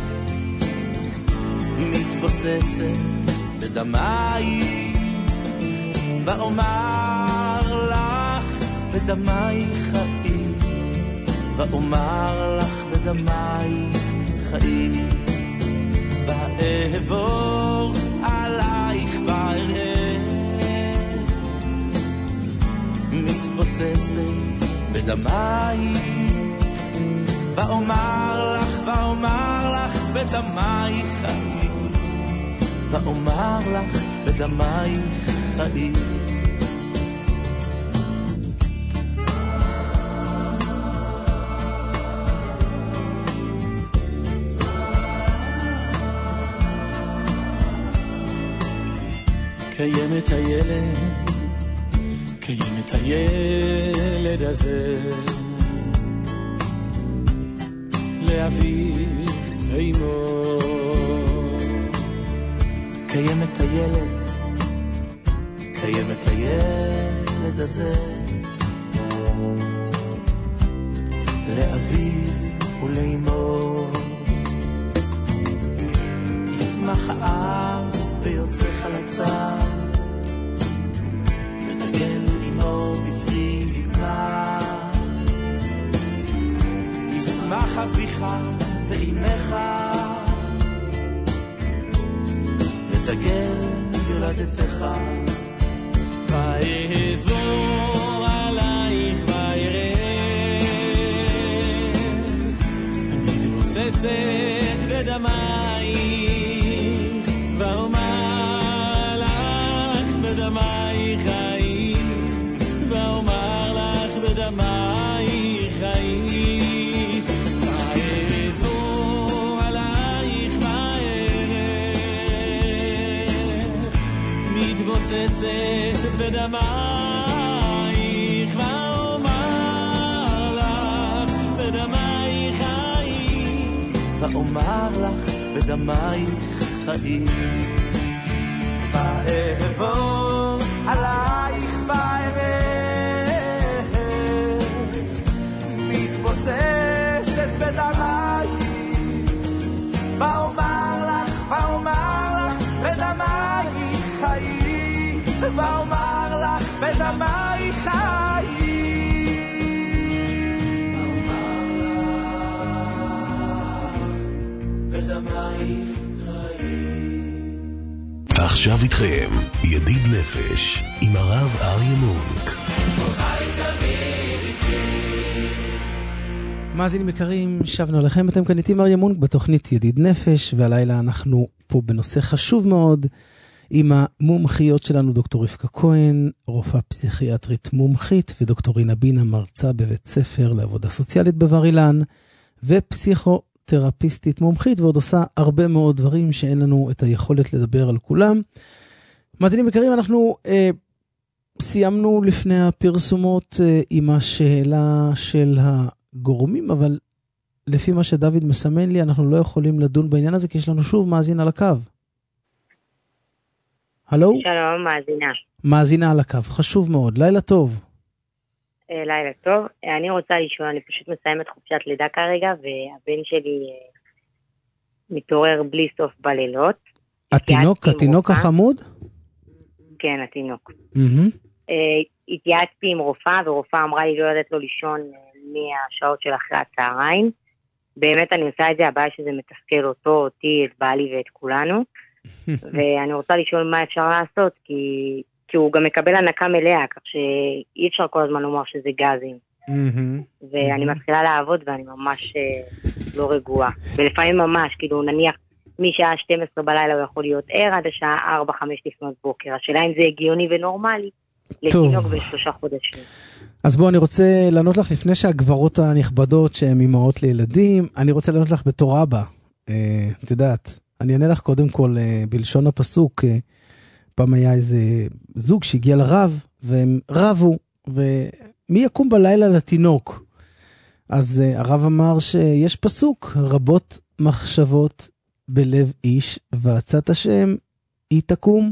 מתבוססת בדמייך, ואומר לך בדמייך חיים, ואומר לך בדמייך חיים. ואעבור עלייך ואראה, מתבוססת בדמייך, ואומר לך בדמייך חיים, ואומר לך בדמייך חיים. קיימת הילד, קיימת הילד הזה, לאביו ואימו. קיימת הילד, קיימת הילד הזה, לאביו ולאימו. ישמח האב ביוצאך לצד, ותגל עמו בפרי ויתנה. ישמח אביך ואימך, ותגל יולדתך. ואעבור עלייך ואראה, מתבוססת בדמייך, ואומר לך בדמייך חיים, ואומר לך מתבוססת בדמייך, ואומר לך בדמייך חיים, ואומר לך בדמייך חיים. ואבוא עלייך וארד, מתבוססת בדמייך, ואומר לך בדמייך חיים, ואומר לך בדמייך חיים, ואומר לך בדמייך חיים. עכשיו איתכם ידיד נפש עם הרב אריה מונק. מאזינים יקרים, שבנו לכם, אתם כאן איתי אריה מונק בתוכנית ידיד נפש, והלילה אנחנו פה בנושא חשוב מאוד עם המומחיות שלנו, דוקטור רבקה כהן, רופאה פסיכיאטרית מומחית, ודוקטור רינה בינה, מרצה בבית ספר לעבודה סוציאלית בבר אילן, ופסיכותרפיסטית מומחית, ועוד עושה הרבה מאוד דברים שאין לנו את היכולת לדבר על כולם. מאזינים יקרים, אנחנו סיימנו לפני הפרסומות עם השאלה של הגורמים, אבל לפי מה שדוד מסמן לי, אנחנו לא יכולים לדון בעניין הזה, כי יש לנו שוב מאזין על הקו. הלו? שלום, מאזינה. מאזינה על הקו, חשוב מאוד. לילה טוב. לילה טוב. אני רוצה לשאול, אני פשוט מסיימת חופשת לידה כרגע, והבן שלי מתעורר בלי סוף בלילות. התינוק החמוד? כן, התינוק. התייעצתי עם רופאה, ורופאה אמרה לי לא יודעת לו לישון מהשעות של אחרי הצהריים. באמת אני עושה את זה, הבעיה שזה מתסכל אותי, את בעלי ואת כולנו. ואני רוצה לשאול מה אפשר לעשות, כי הוא גם מקבל הנקה מלאה, כך שאי אפשר כל הזמן לומר שזה גזים. ואני מתחילה לעבוד ואני ממש לא רגועה. ולפעמים ממש, כאילו נניח משעה 12 בלילה הוא יכול להיות ער עד השעה 4-5 לפנות בוקר. השאלה אם זה הגיוני ונורמלי לתינוק בן 3 חודשים. אז בוא, אני רוצה לענות לך לפני שהגברות הנכבדות שהן אימהות לילדים, אני רוצה לענות לך בתור אבא. את יודעת, אני אענה לך קודם כל בלשון הפסוק. פעם היה איזה זוג שהגיע לרב, והם רבו, ומי יקום בלילה לתינוק? אז הרב אמר שיש פסוק, רבות מחשבות בלב איש, ועצת השם היא תקום.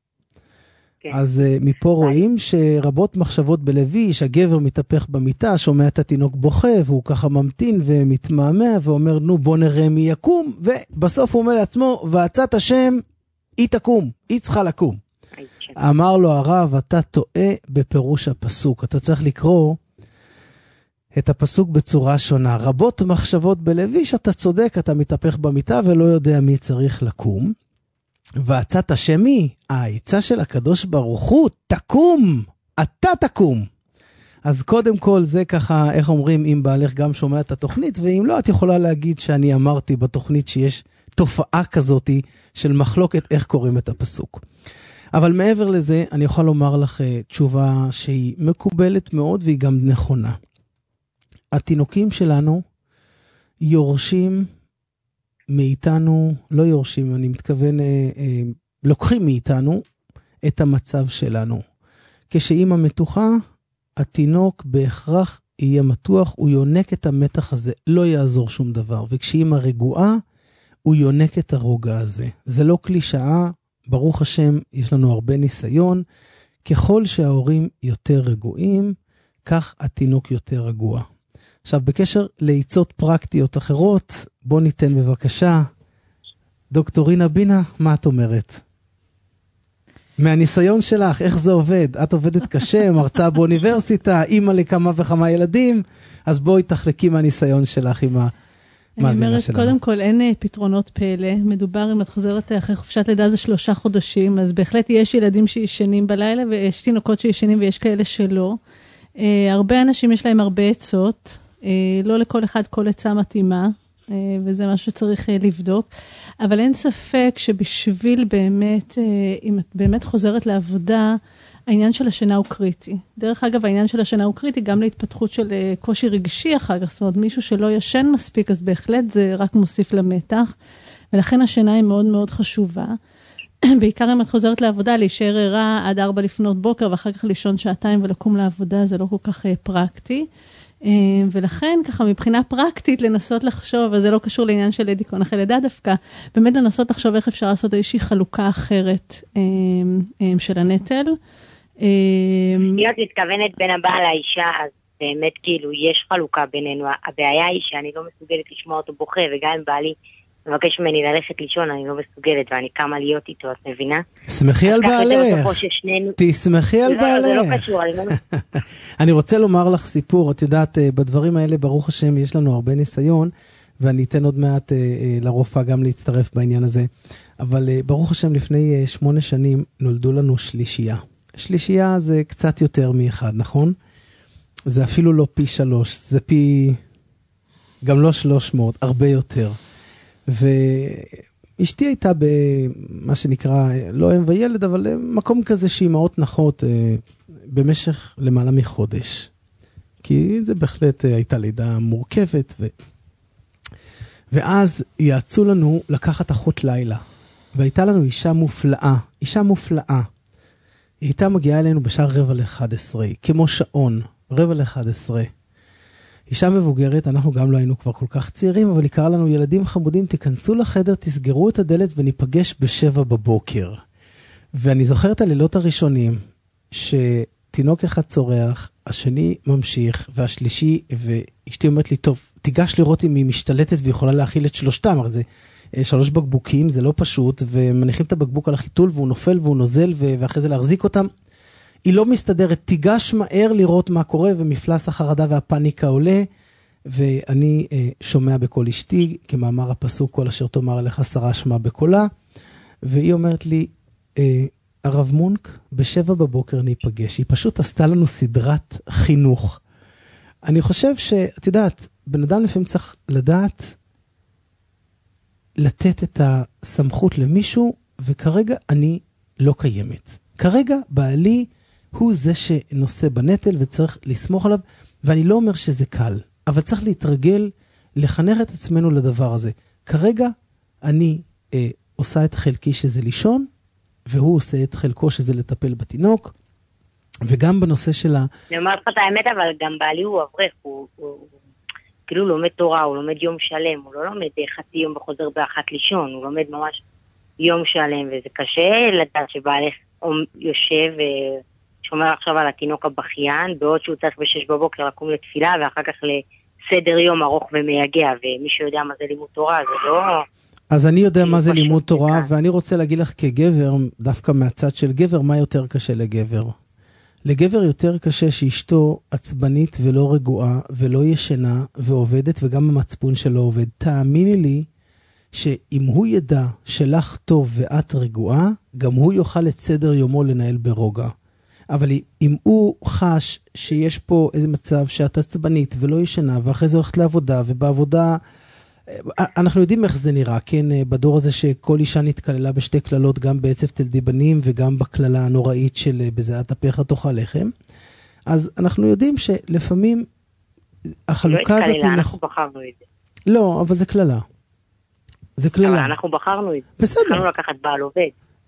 אז מפה רואים שרבות מחשבות בלב איש, הגבר מתהפך במיטה, שומע את התינוק בוכה, והוא ככה ממתין ומתמהמה, ואומר, נו בוא נראה מי יקום, ובסוף הוא אומר לעצמו, ועצת השם היא תקום, היא צריכה לקום. אמר לו הרב, אתה טועה בפירוש הפסוק, אתה צריך לקרוא את הפסוק בצורה שונה. רבות מחשבות בלב איש, אתה צודק, אתה מתהפך במיטה ולא יודע מי צריך לקום. ועצת השם היא, העצה של הקדוש ברוך הוא, תקום, אתה תקום. אז קודם כל זה ככה, איך אומרים, אם בעלך גם שומע את התוכנית, ואם לא, את יכולה להגיד שאני אמרתי בתוכנית שיש תופעה כזאת של מחלוקת איך קוראים את הפסוק. אבל מעבר לזה, אני יכול לומר לך תשובה שהיא מקובלת מאוד והיא גם נכונה. התינוקים שלנו יורשים מאיתנו, לא יורשים, אני מתכוון, לוקחים מאיתנו את המצב שלנו. כשאמא מתוחה, התינוק בהכרח יהיה מתוח, הוא יונק את המתח הזה, לא יעזור שום דבר. וכשאמא רגועה, הוא יונק את הרוגע הזה. זה לא קלישאה, ברוך השם, יש לנו הרבה ניסיון. ככל שההורים יותר רגועים, כך התינוק יותר רגוע. עכשיו, בקשר לעיצות פרקטיות אחרות, בוא ניתן בבקשה, דוקטור רינה בינה, מה את אומרת? מהניסיון שלך, איך זה עובד? את עובדת קשה, מרצה באוניברסיטה, אימא לכמה וכמה ילדים, אז בואי תחלקי מהניסיון שלך עם המאזינה שלנו. קודם כל, אין פתרונות פלא. מדובר, אם את חוזרת אחרי חופשת לידה, זה 3 חודשים, אז בהחלט יש ילדים שישנים בלילה, ויש תינוקות שישנים ויש כאלה שלא. הרבה אנשים יש להם הרבה עצות, לא לכל אחד כל עצה מתאימה, וזה משהו שצריך לבדוק, אבל אין ספק שבשביל באמת, אם את באמת חוזרת לעבודה, העניין של השינה הוא קריטי. דרך אגב, העניין של השינה הוא קריטי גם להתפתחות של קושי רגשי אחר כך, זאת אומרת, מישהו שלא ישן מספיק, אז בהחלט זה רק מוסיף למתח, ולכן השינה היא מאוד מאוד חשובה. בעיקר אם את חוזרת לעבודה, להישאר ערה עד 4 לפנות בוקר, ואחר כך לישון 2 ולקום לעבודה, זה לא כל כך פרקטי. ולכן ככה מבחינה פרקטית לנסות לחשוב, וזה לא קשור לעניין של דיכאון אחרי לידה דווקא, באמת לנסות לחשוב איך אפשר לעשות איזושהי חלוקה אחרת של הנטל. אם את מתכוונת בין הבעל לאישה, אז באמת כאילו יש חלוקה בינינו. הבעיה היא שאני לא מסוגלת לשמוע אותו בוכה, וגם אם בעלי מבקש ממני ללכת לישון, אני לא מסוגלת, ואני קמה להיות איתו, את מבינה? שמחי על בעלך. תשמחי על בעלך. זה לא קשור, אני לא... אני רוצה לומר לך סיפור, את יודעת, בדברים האלה, ברוך השם, יש לנו הרבה ניסיון, ואני אתן עוד מעט לרופאה גם להצטרף בעניין הזה. אבל ברוך השם, לפני 8 שנים נולדו לנו שלישייה. שלישייה זה קצת יותר מאחד, נכון? זה אפילו לא פי 3, זה פי... גם לא 300, הרבה יותר. ואשתי הייתה במה שנקרא, לא אם וילד, אבל מקום כזה שאימהות נחות במשך למעלה מחודש. כי זה בהחלט הייתה לידה מורכבת. ואז יעצו לנו לקחת אחות לילה. והייתה לנו אישה מופלאה, אישה מופלאה. היא הייתה מגיעה אלינו בשעה 10:45, כמו שעון, 10:45. אישה מבוגרת, אנחנו גם לא היינו כבר כל כך צעירים, אבל היא קראה לנו, ילדים חמודים, תיכנסו לחדר, תסגרו את הדלת וניפגש ב7:00. ואני זוכר את הלילות הראשונים, שתינוק אחד צורח, השני ממשיך, והשלישי, ואשתי אומרת לי, טוב, תיגש לראות אם היא משתלטת ויכולה להכיל את שלושתם, הרי זה 3 בקבוקים, זה לא פשוט, ומניחים את הבקבוק על החיתול, והוא נופל והוא נוזל, ואחרי זה להחזיק אותם. היא לא מסתדרת, תיגש מהר לראות מה קורה, ומפלס החרדה והפניקה עולה, ואני שומע בקול אשתי, כמאמר הפסוק, כל אשר תאמר אליך שרה שמע בקולה, והיא אומרת לי, הרב מונק, ב7:00 ניפגש. היא פשוט עשתה לנו סדרת חינוך. אני חושב שאת יודעת, בן אדם לפעמים צריך לדעת, לתת את הסמכות למישהו, וכרגע אני לא קיימת. כרגע בעלי הוא זה שנושא בנטל וצריך לסמוך עליו, ואני לא אומר שזה קל, אבל צריך להתרגל, לחנך את עצמנו לדבר הזה. כרגע אני עושה את חלקי שזה לישון, והוא עושה את חלקו שזה לטפל בתינוק, וגם בנושא של אני אומר לך את האמת, אבל גם בעלי הוא אברך, הוא כאילו לומד תורה, הוא לומד יום שלם, הוא לא לומד חצי יום וחוזר באחת לישון, הוא לומד ממש יום שלם, וזה קשה לדעת שבעלך יושב ושומר עכשיו על התינוק הבכיין, בעוד שהוא צריך ב6:00 לקום לתפילה, ואחר כך לסדר יום ארוך ומייגע, ומי שיודע מה זה לימוד תורה, זה לא... אז אני יודע מה זה לימוד תורה, ואני רוצה להגיד לך כגבר, דווקא מהצד של גבר, מה יותר קשה לגבר? לגבר יותר קשה שאשתו עצבנית ולא רגועה, ולא ישנה ועובדת, וגם המצפון שלו עובד. תאמיני לי, שאם הוא ידע שלך טוב ואת רגועה, גם הוא יוכל את סדר יומו לנהל ברוגע. אבל אם הוא חש שיש פה איזה מצב שאת עצבנית ולא ישנה, ואחרי זה הולכת לעבודה, ובעבודה, אנחנו יודעים איך זה נראה, כן? בדור הזה שכל אישה נתקללה ב2 קללות, גם בעצב תלדי בנים, וגם בקללה הנוראית של בזיעת אפיך תאכל לחם. אז אנחנו יודעים שלפעמים החלוקה הזאת... לא התקללה, אנחנו בחרנו את זה. לא, אבל זה קללה. זה כללה. אבל אנחנו בחרנו את זה. בסדר. בחרנו לקחת בעל עובד.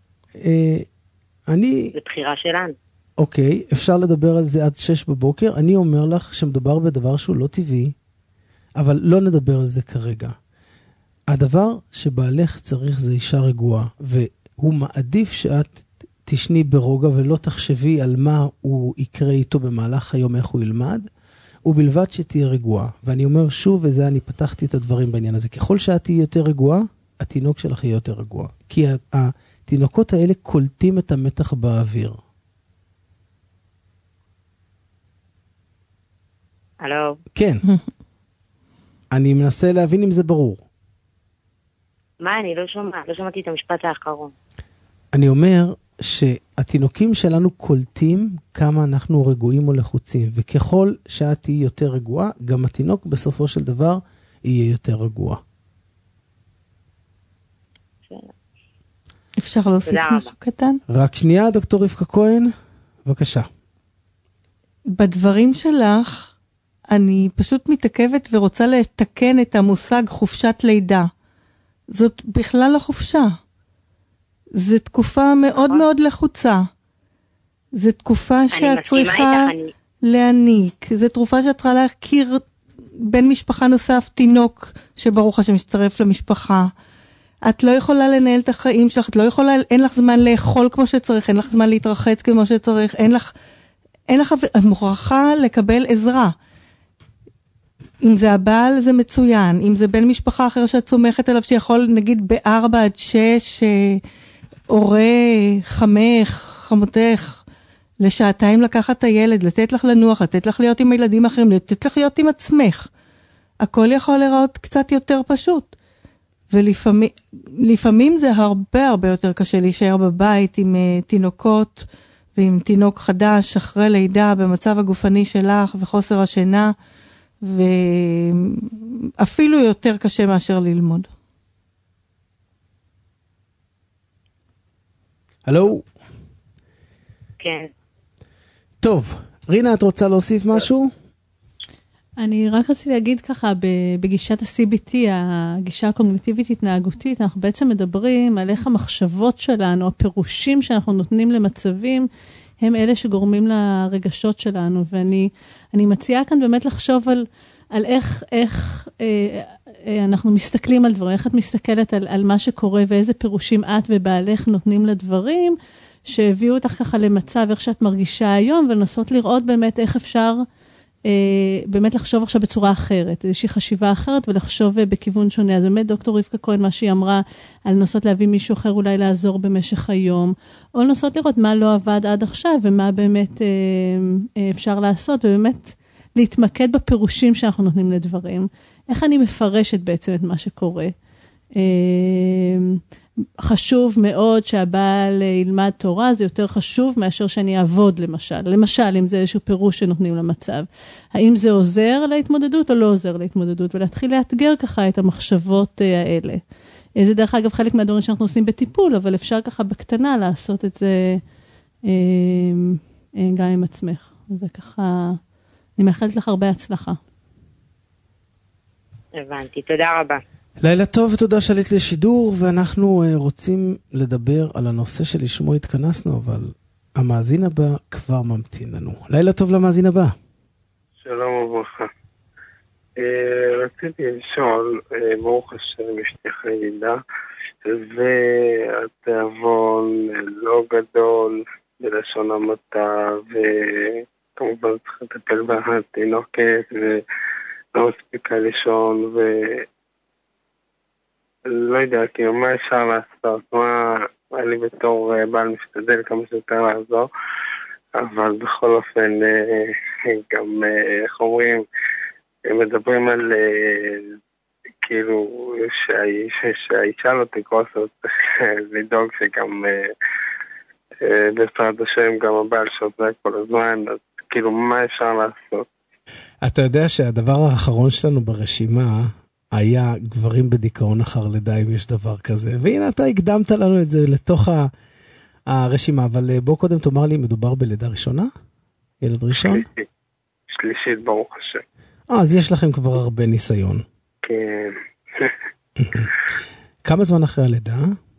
זה בחירה שלנו. אוקיי, אפשר לדבר על זה עד 6:00. אני אומר לך שמדובר בדבר שהוא לא טבעי, אבל לא נדבר על זה כרגע. הדבר שבעלך צריך זה אישה רגועה, והוא מעדיף שאת תשני ברוגע ולא תחשבי על מה הוא יקרה איתו במהלך היום, איך הוא ילמד, ובלבד שתהיה רגועה. ואני אומר שוב, וזה אני פתחתי את הדברים בעניין הזה, ככל שאת תהיה יותר רגועה, התינוק שלך יהיה יותר רגוע. כי התינוקות האלה קולטים את המתח באוויר. הלו. כן. אני מנסה להבין אם זה ברור. מה? אני לא שמעתי את המשפט האחרון. אני אומר שהתינוקים שלנו קולטים כמה אנחנו רגועים או לחוצים, וככל שאת תהיי יותר רגועה, גם התינוק בסופו של דבר יהיה יותר רגוע. אפשר להוסיף משהו קטן? רק שנייה, דוקטור רבקה כהן, בבקשה. בדברים שלך, אני פשוט מתעכבת ורוצה לתקן את המושג חופשת לידה. זאת בכלל לא חופשה. זו תקופה מאוד מאוד לחוצה. זו תקופה שאת צריכה להעניק. זו תרופה שאת צריכה להכיר בן משפחה נוסף, תינוק שברוך השם מצטרף למשפחה. את לא יכולה לנהל את החיים שלך, אין לך זמן לאכול כמו שצריך, אין לך זמן להתרחץ כמו שצריך, את מוכרחה לקבל עזרה. אם זה הבעל זה מצוין, אם זה בן משפחה אחר שאת סומכת עליו שיכול נגיד ב4 עד 6, הורה, חמותך, לשעתיים לקחת את הילד, לתת לך לנוח, לתת לך להיות עם הילדים אחרים, לתת לך להיות עם עצמך. הכל יכול לראות קצת יותר פשוט. ולפעמים זה הרבה יותר קשה להישאר בבית עם תינוקות, ועם תינוק חדש אחרי לידה במצב הגופני שלך וחוסר השינה, ואפילו יותר קשה מאשר ללמוד. הלו? כן. טוב, רינה, את רוצה להוסיף משהו? אני רק רציתי להגיד ככה, בגישת ה-CBT, הגישה הקוגניטיבית התנהגותית, אנחנו בעצם מדברים על איך המחשבות שלנו, הפירושים שאנחנו נותנים למצבים, הם אלה שגורמים לרגשות שלנו, ואני מציעה כאן באמת לחשוב על איך אנחנו מסתכלים על דברים, איך את מסתכלת על מה שקורה, ואיזה פירושים את ובעלך נותנים לדברים, שהביאו אותך ככה למצב, איך שאת מרגישה היום, ולנסות לראות באמת איך אפשר באמת לחשוב עכשיו בצורה אחרת, איזושהי חשיבה אחרת, ולחשוב בכיוון שונה. אז באמת דוקטור רבקה כהן, מה שהיא אמרה, על לנסות להביא מישהו אחר אולי לעזור במשך היום, או לנסות לראות מה לא עבד עד עכשיו, ומה באמת אפשר לעשות, ובאמת להתמקד בפירושים שאנחנו נותנים לדברים. איך אני מפרשת בעצם את מה שקורה? חשוב מאוד שהבעל ילמד תורה, זה יותר חשוב מאשר שאני אעבוד למשל, אם זה איזשהו פירוש שנותנים למצב. האם זה עוזר להתמודדות או לא עוזר להתמודדות, ולהתחיל לאתגר ככה את המחשבות האלה. זה דרך אגב חלק מהדברים שאנחנו עושים בטיפול, אבל אפשר ככה בקטנה לעשות את זה גם עם עצמך. זה ככה, אני מאחלת לך הרבה הצלחה. הבנתי, תודה רבה. לילה טוב ותודה שעלית לשידור, ואנחנו רוצים לדבר על הנושא שלשמו התכנסנו, אבל המאזין הבא כבר ממתין לנו. לילה טוב למאזין הבא. שלום וברכה. רציתי לשאול, ברוך השם אשתי אחרי לידה, והתיאבון לא גדול בלשון המעטה, וכמובן צריך לטפל בתינוקת, ולא מספיקה לישון, לא יודע, כאילו, מה אפשר לעשות? מה אני בתור בעל משתדל כמה שיותר לעזור, אבל בכל אופן, גם, איך אומרים, מדברים על, כאילו, שהאישה לא תקרוס, צריך לדאוג שגם, בעזרת השם, גם הבעל שעושה כל הזמן, אז כאילו, מה אפשר לעשות? אתה יודע שהדבר האחרון שלנו ברשימה, היה גברים בדיכאון אחר לידה, אם יש דבר כזה. והנה אתה הקדמת לנו את זה לתוך הרשימה, אבל בוא קודם תאמר לי, מדובר בלידה ראשונה? ילד ראשון? שלישית, ברוך השם. אז יש לכם כבר הרבה ניסיון. כן. כמה זמן אחרי הלידה?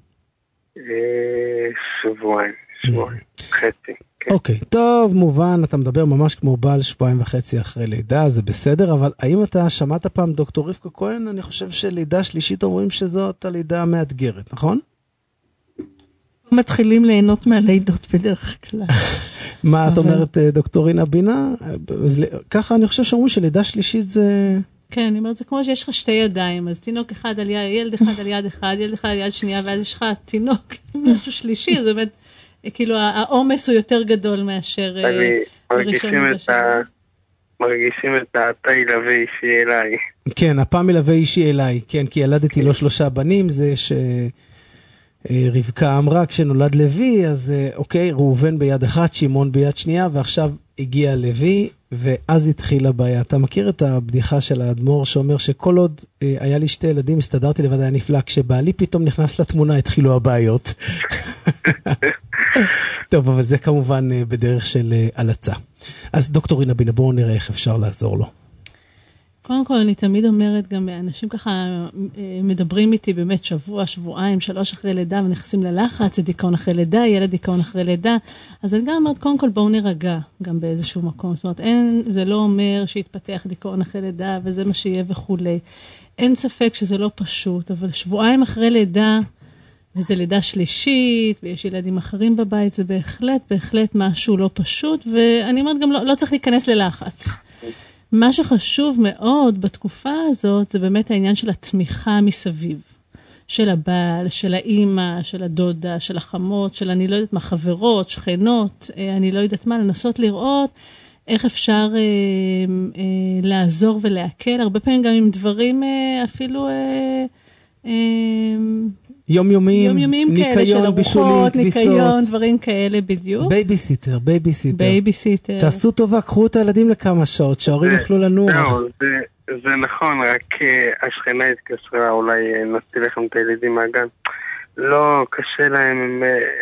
שבועיים חצי. אוקיי, טוב, מובן, אתה מדבר ממש כמו בעל 2.5 אחרי לידה, זה בסדר, אבל האם אתה שמעת פעם דוקטור רבקה כהן? אני חושב שלידה שלישית אומרים שזאת הלידה המאתגרת, נכון? מתחילים ליהנות מהלידות בדרך כלל. מה את אומרת, דוקטור רינה בינה? ככה אני חושב שאומרים שלידה שלישית זה... כן, אני אומרת, זה כמו שיש לך שתי ידיים, אז תינוק אחד על יד, ילד אחד על יד אחד, ילד אחד על יד שנייה, ואז יש לך תינוק, משהו שלישי, זה באמת... כאילו העומס הוא יותר גדול מאשר מרגישים את אתה ילווה אישי אליי. כן, הפעם ילווה אישי אליי, כן, כי ילדתי לו 3 בנים, זה שרבקה אמרה כשנולד לוי, אז אוקיי, ראובן ביד אחת, שמעון ביד שנייה, ועכשיו הגיע לוי, ואז התחילה הבעיה. אתה מכיר את הבדיחה של האדמו"ר שאומר שכל עוד היה לי 2 ילדים, הסתדרתי לבד, היה נפלא, כשבעלי פתאום נכנס לתמונה, התחילו הבעיות. טוב, אבל זה כמובן בדרך של הלצה. אז דוקטור רינה בינה, בואו נראה איך אפשר לעזור לו. קודם כל, אני תמיד אומרת, גם אנשים ככה מדברים איתי באמת שבוע, שבועיים, 3 אחרי לידה, ונכנסים ללחץ, זה דיכאון אחרי לידה, ילד דיכאון אחרי לידה. אז אני גם אומרת, קודם כל, בואו נירגע גם באיזשהו מקום. זאת אומרת, זה לא אומר שיתפתח דיכאון אחרי לידה, וזה מה שיהיה וכו'. אין ספק שזה לא פשוט, אבל שבועיים אחרי לידה, וזה לידה שלישית, ויש ילדים אחרים בבית, זה בהחלט משהו לא פשוט, ואני אומרת גם לא צריך להיכנס ללחץ. מה שחשוב מאוד בתקופה הזאת, זה באמת העניין של התמיכה מסביב. של הבעל, של האימא, של הדודה, של החמות, של אני לא יודעת מה, חברות, שכנות, אני לא יודעת מה, לנסות לראות איך אפשר לעזור ולהקל, הרבה פעמים גם עם דברים אפילו יומיומיים, ניקיון, בישולים, ניקיון, דברים כאלה בדיוק. בייביסיטר. בייביסיטר. תעשו טובה, קחו את הילדים לכמה שעות, שההורים יוכלו לנוח. זה נכון, רק השכנה התקשרה, אולי נסתי לכם את הילדים מהגן. לא, קשה להם,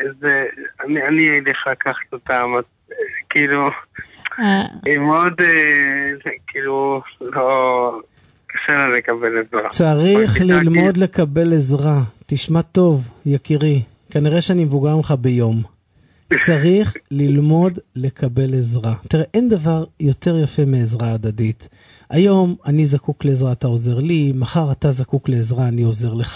אני אלך לקחת אותם, כאילו, היא מאוד, כאילו, לא, קשה לה לקבל עזרה. צריך ללמוד לקבל עזרה. תשמע טוב, יקירי, כנראה שאני מבוגר ממך ביום. צריך ללמוד לקבל עזרה. תראה, אין דבר יותר יפה מעזרה הדדית. היום אני זקוק לעזרה, אתה עוזר לי, מחר אתה זקוק לעזרה, אני עוזר לך.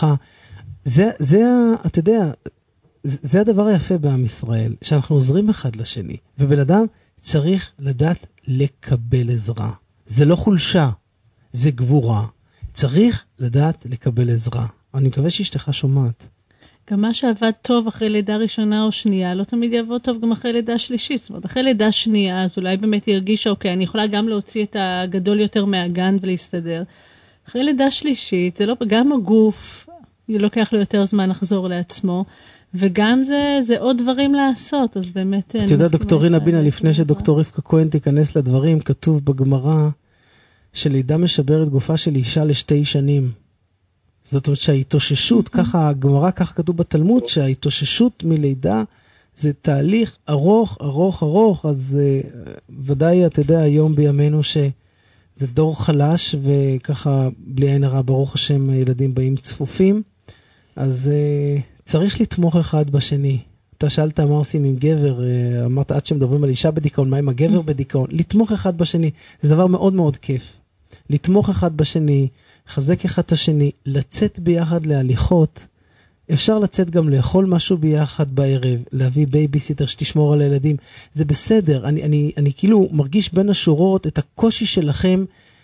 אתה יודע, זה הדבר היפה בעם ישראל, שאנחנו עוזרים אחד לשני. ובן אדם צריך לדעת לקבל עזרה. זה לא חולשה, זה גבורה. צריך לדעת לקבל עזרה. אני מקווה שאשתך שומעת. גם מה שעבד טוב אחרי לידה ראשונה או שנייה, לא תמיד יעבוד טוב גם אחרי לידה שלישית. זאת אומרת, אחרי לידה שנייה, אז אולי באמת ירגיש, אוקיי, אני יכולה גם להוציא את הגדול יותר מהגן ולהסתדר. אחרי לידה שלישית, זה לא, גם הגוף, לוקח לו יותר זמן לחזור לעצמו, וגם זה עוד דברים לעשות, אז באמת... אתה יודע, דוקטור רינה בינה, לפני שדוקטור רבקה כהן תיכנס לדברים, כתוב בגמרא, שלידה משברת גופה של אישה ל2 שנים. זאת אומרת שההתאוששות, ככה הגמרא, ככה כתוב בתלמוד, שההתאוששות מלידה זה תהליך ארוך, אז ודאי אתה יודע היום בימינו שזה דור חלש, וככה בלי עין הרע, ברוך השם, הילדים באים צפופים, אז צריך לתמוך אחד בשני. אתה שאלת מה עושים עם גבר, אמרת עד שמדברים על אישה בדיכאון, מה עם הגבר בדיכאון? לתמוך אחד בשני, זה דבר מאוד מאוד כיף. לתמוך אחד בשני, לחזק אחד את השני, לצאת ביחד להליכות, אפשר לצאת גם לאכול משהו ביחד בערב, להביא בייביסיטר שתשמור על הילדים, זה בסדר, אני כאילו מרגיש בין השורות את הקושי שלכם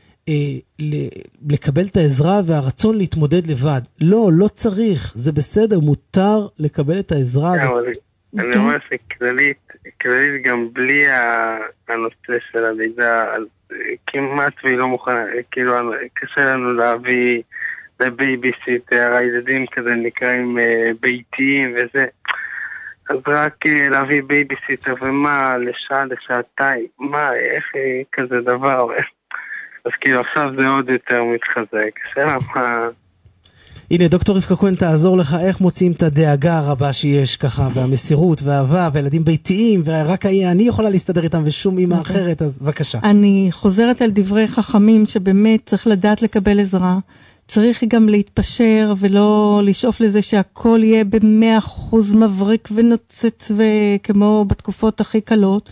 לקבל את העזרה והרצון להתמודד לבד. לא צריך, זה בסדר, מותר לקבל את העזרה הזאת. אני אומר שכללית גם בלי הנושא של הלידה, כמעט והיא לא מוכנה, כאילו קשה לנו להביא לבייביסיטר, הילדים כזה נקראים ביתיים וזה, אז רק להביא בייביסיטר ומה, לשעה, לשעתיים, מה, איך כזה דבר, אז כאילו עכשיו זה עוד יותר מתחזק, שאלה מה... הנה, דוקטור רבקה כהן תעזור לך איך מוצאים את הדאגה הרבה שיש ככה, והמסירות והאהבה, והילדים ביתיים, ורק אני יכולה להסתדר איתם ושום אמא אחרת, אז בבקשה. אני חוזרת על דברי חכמים שבאמת צריך לדעת לקבל עזרה, צריך גם להתפשר ולא לשאוף לזה שהכל יהיה ב100% מבריק ונוצץ וכמו בתקופות הכי קלות,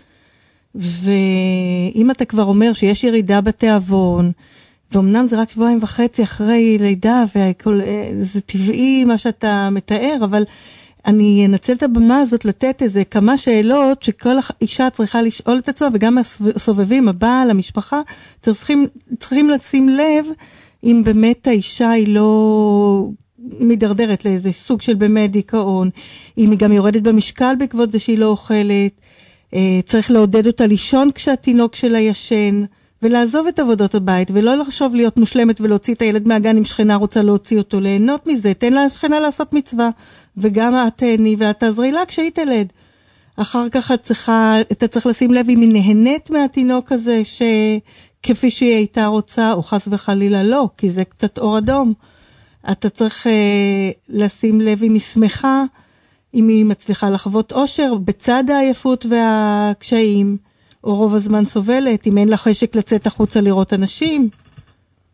ואם אתה כבר אומר שיש ירידה בתיאבון, ואומנם זה רק 2.5 שבועות אחרי לידה, וזה טבעי מה שאתה מתאר, אבל אני אנצל את הבמה הזאת לתת איזה כמה שאלות שכל אישה צריכה לשאול את עצמה, וגם הסובבים, הבעל, המשפחה, צריכים לשים לב אם באמת האישה היא לא מדרדרת לאיזה סוג של באמת דיכאון, אם היא גם יורדת במשקל בעקבות זה שהיא לא אוכלת, צריך לעודד אותה לישון כשהתינוק שלה ישן, ולעזוב את עבודות הבית, ולא לחשוב להיות מושלמת ולהוציא את הילד מהגן אם שכנה רוצה להוציא אותו, ליהנות מזה, תן לה שכנה לעשות מצווה, וגם את תהני ואת תעזרי לה כשהיא תלד. אחר כך אתה צריך לשים לב אם היא נהנית מהתינוק הזה, שכפי שהיא הייתה רוצה, או חס וחלילה לא, כי זה קצת אור אדום. אתה צריך לשים לב אם היא שמחה, אם היא מצליחה לחוות אושר, בצד העייפות והקשיים, או רוב הזמן סובלת, אם אין לה חשק לצאת החוצה לראות אנשים.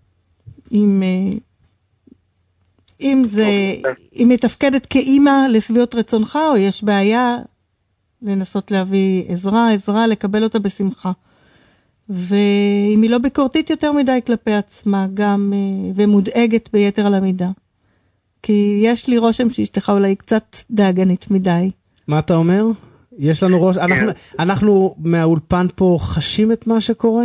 אם מתפקדת כאימא לשביעות רצונך, או יש בעיה, לנסות להביא עזרה, לקבל אותה בשמחה. ואם היא לא ביקורתית יותר מדי כלפי עצמה, גם, ומודאגת ביתר על המידה. כי יש לי רושם שאשתך אולי קצת דאגנית מדי. מה אתה אומר? יש לנו ראש, אנחנו מהאולפן פה חשים את מה שקורה?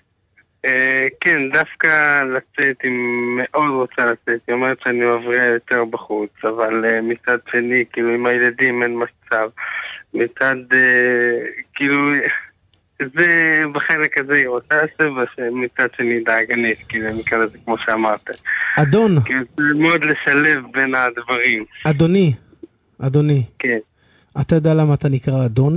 כן, דווקא לצאת, היא מאוד רוצה לצאת, היא אומרת שאני מבריאה יותר בחוץ, אבל מצד שני, כאילו עם הילדים אין מצב, מצד, כאילו, זה בחלק הזה היא רוצה לעשות, מצד שני דאגנית, כאילו אני קרא לזה כמו שאמרת. אדון. כאילו זה מאוד לשלב בין הדברים. אדוני. כן. אתה יודע למה אתה נקרא אדון?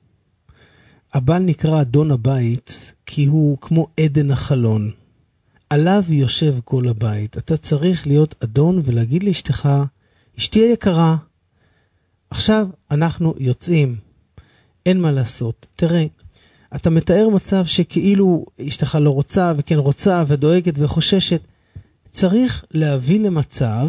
הבעל נקרא אדון הבית, כי הוא כמו עדן החלון. עליו יושב כל הבית. אתה צריך להיות אדון ולהגיד לאשתך, אשתי היקרה, עכשיו אנחנו יוצאים. אין מה לעשות. תראה, אתה מתאר מצב שכאילו אשתך לא רוצה וכן רוצה ודואגת וחוששת. צריך להביא למצב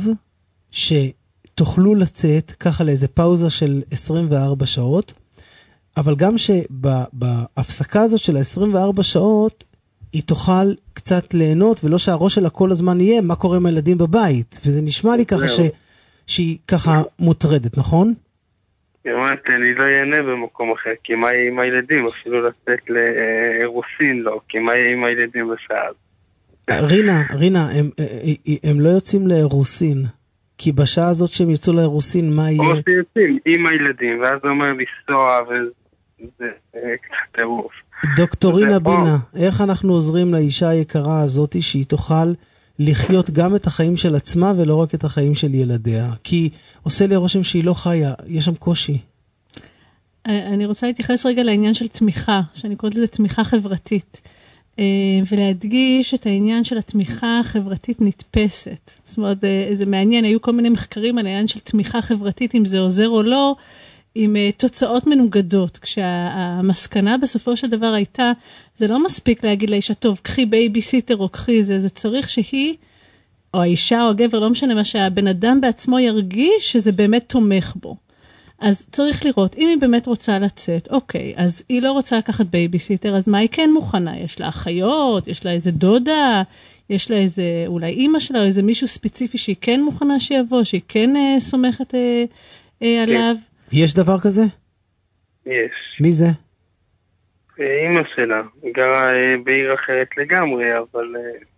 שתוכלו לצאת ככה לאיזה פאוזה של 24 שעות, אבל גם שבהפסקה הזאת של 24 שעות, היא תוכל קצת ליהנות, ולא שהראש שלה כל הזמן יהיה, מה קורה עם הילדים בבית. וזה נשמע לי ככה שהיא ככה מוטרדת, נכון? אמרת, אני לא יענה במקום אחר, כי מה יהיה עם הילדים? אפילו לצאת לאירוסין, לא, כי מה יהיה עם הילדים בשעה? רינה, הם לא יוצאים לאירוסין. כי בשעה הזאת שהם יצאו לאירוסין, מה יהיה? או שיוצאים עם הילדים, ואז הוא אומר לנסוע, וזה קצת טירוף. דוקטורינה בינה, איך אנחנו עוזרים לאישה היקרה הזאת, שהיא תוכל לחיות גם את החיים של עצמה, ולא רק את החיים של ילדיה? כי עושה לי רושם שהיא לא חיה, יש שם קושי. אני רוצה להתייחס רגע לעניין של תמיכה, שאני קוראת לזה תמיכה חברתית. ולהדגיש את העניין של התמיכה החברתית נתפסת. זאת אומרת, זה מעניין, היו כל מיני מחקרים על העניין של תמיכה חברתית, אם זה עוזר או לא, עם תוצאות מנוגדות. כשהמסקנה בסופו של דבר הייתה, זה לא מספיק להגיד לאישה, טוב, קחי בייביסיטר או קחי זה צריך שהיא, או האישה או הגבר, לא משנה מה שהבן אדם בעצמו ירגיש, שזה באמת תומך בו. אז צריך לראות, אם היא באמת רוצה לצאת, אוקיי, אז היא לא רוצה לקחת בייביסיטר, אז מה היא כן מוכנה? יש לה אחיות, יש לה איזה דודה, יש לה איזה, אולי אימא שלה, או איזה מישהו ספציפי שהיא כן מוכנה שיבוא, שהיא כן סומכת עליו. יש דבר כזה? יש. מי זה? אימא שלה, היא גרה בעיר אחרת לגמרי, אבל...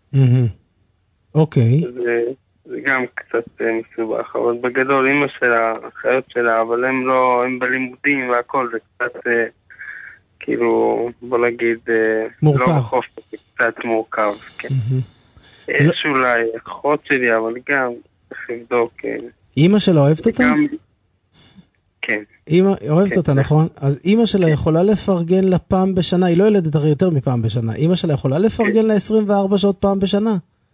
אוקיי. זה גם קצת מסובך, אבל בגדול אמא שלה, אחיות שלה, אבל הם בלימודים והכל, זה קצת כאילו, בוא נגיד, מורכב. לא בחוף, זה קצת מורכב, כן. יש אולי אחות שלי, אבל גם צריך לבדוק. אמא שלה אוהבת אותה? כן. אמא אוהבת אותה, נכון? אז אמא שלה יכולה לפרגן לה פעם בשנה, היא לא ילדת הרי יותר מפעם בשנה, אמא שלה יכולה לפרגן לה 24 שעות פעם בשנה?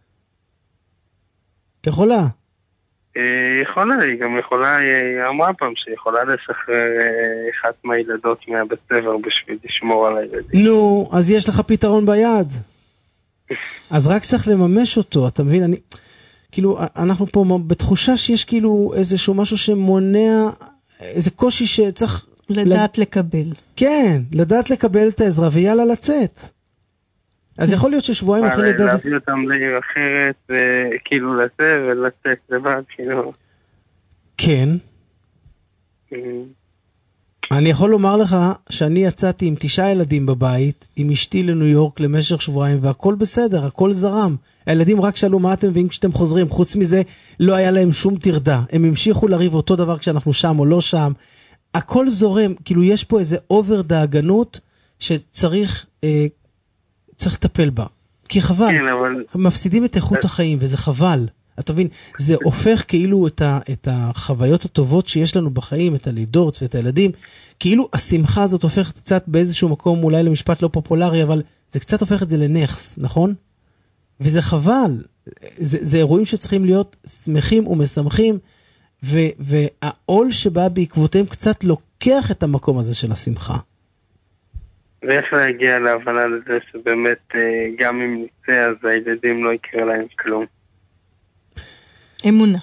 יכולה. יכולה, היא גם יכולה, היא אמרה פעם שיכולה לשחרר אחת מהילדות מהבית ספר בשביל לשמור על הילדים. נו, אז יש לך פתרון ביד. אז רק צריך לממש אותו, אתה מבין? כאילו, אנחנו פה בתחושה שיש כאילו איזשהו משהו שמונע, איזה קושי שצריך... לדעת לקבל. כן, לדעת לקבל את העזרה ויאללה לצאת. אז יכול להיות ששבועיים אחרי לידה זה... להביא אותם לעיר אחרת, וכאילו לצאת ולצאת לבד, כאילו... כן. אני יכול לומר לך שאני יצאתי עם 9 ילדים בבית, עם אשתי לניו יורק למשך שבועיים, והכל בסדר, הכל זרם. הילדים רק שאלו מה אתם מביאים כשאתם חוזרים, חוץ מזה לא היה להם שום תרדה. הם המשיכו לריב אותו דבר כשאנחנו שם או לא שם. הכל זורם, כאילו יש פה איזה אובר דאגנות שצריך... צריך לטפל בה, כי חבל, כן, אבל... מפסידים את איכות החיים, וזה חבל, אתה מבין, זה הופך כאילו את החוויות הטובות שיש לנו בחיים, את הלידות ואת הילדים, כאילו השמחה הזאת הופכת קצת באיזשהו מקום, אולי למשפט לא פופולרי, אבל זה קצת הופך את זה לנכס, נכון? וזה חבל, זה אירועים שצריכים להיות שמחים ומשמחים, והעול שבא בעקבותיהם קצת לוקח את המקום הזה של השמחה. ואיך להגיע להבנה לזה שבאמת גם אם נצא אז הילדים לא יקרה להם כלום. אמונה.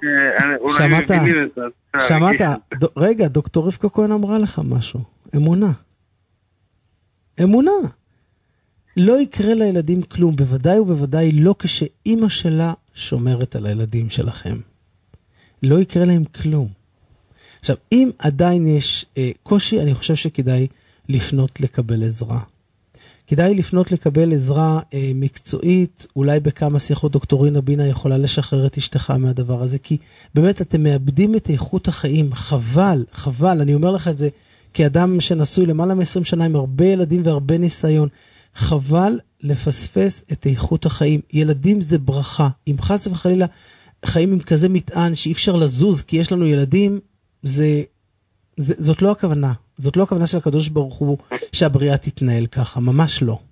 שמעת, רגע, דוקטור רבקה כהן אמרה לך משהו. אמונה. אמונה. לא יקרה לילדים כלום, בוודאי ובוודאי לא כשאימא שלה שומרת על הילדים שלכם. לא יקרה להם כלום. עכשיו, אם עדיין יש קושי, אני חושב שכדאי לפנות לקבל עזרה. כדאי לפנות לקבל עזרה מקצועית, אולי בכמה שיחות דוקטורינה בינה יכולה לשחרר את אשתך מהדבר הזה, כי באמת אתם מאבדים את איכות החיים, חבל, חבל, אני אומר לך את זה כאדם שנשוי למעלה מ-20 שנה עם הרבה ילדים והרבה ניסיון, חבל לפספס את איכות החיים. ילדים זה ברכה, אם חס וחלילה חיים עם כזה מטען שאי אפשר לזוז כי יש לנו ילדים, זאת לא הכוונה. זאת לא הכוונה של הקדוש ברוך הוא שהבריאה תתנהל ככה, ממש לא.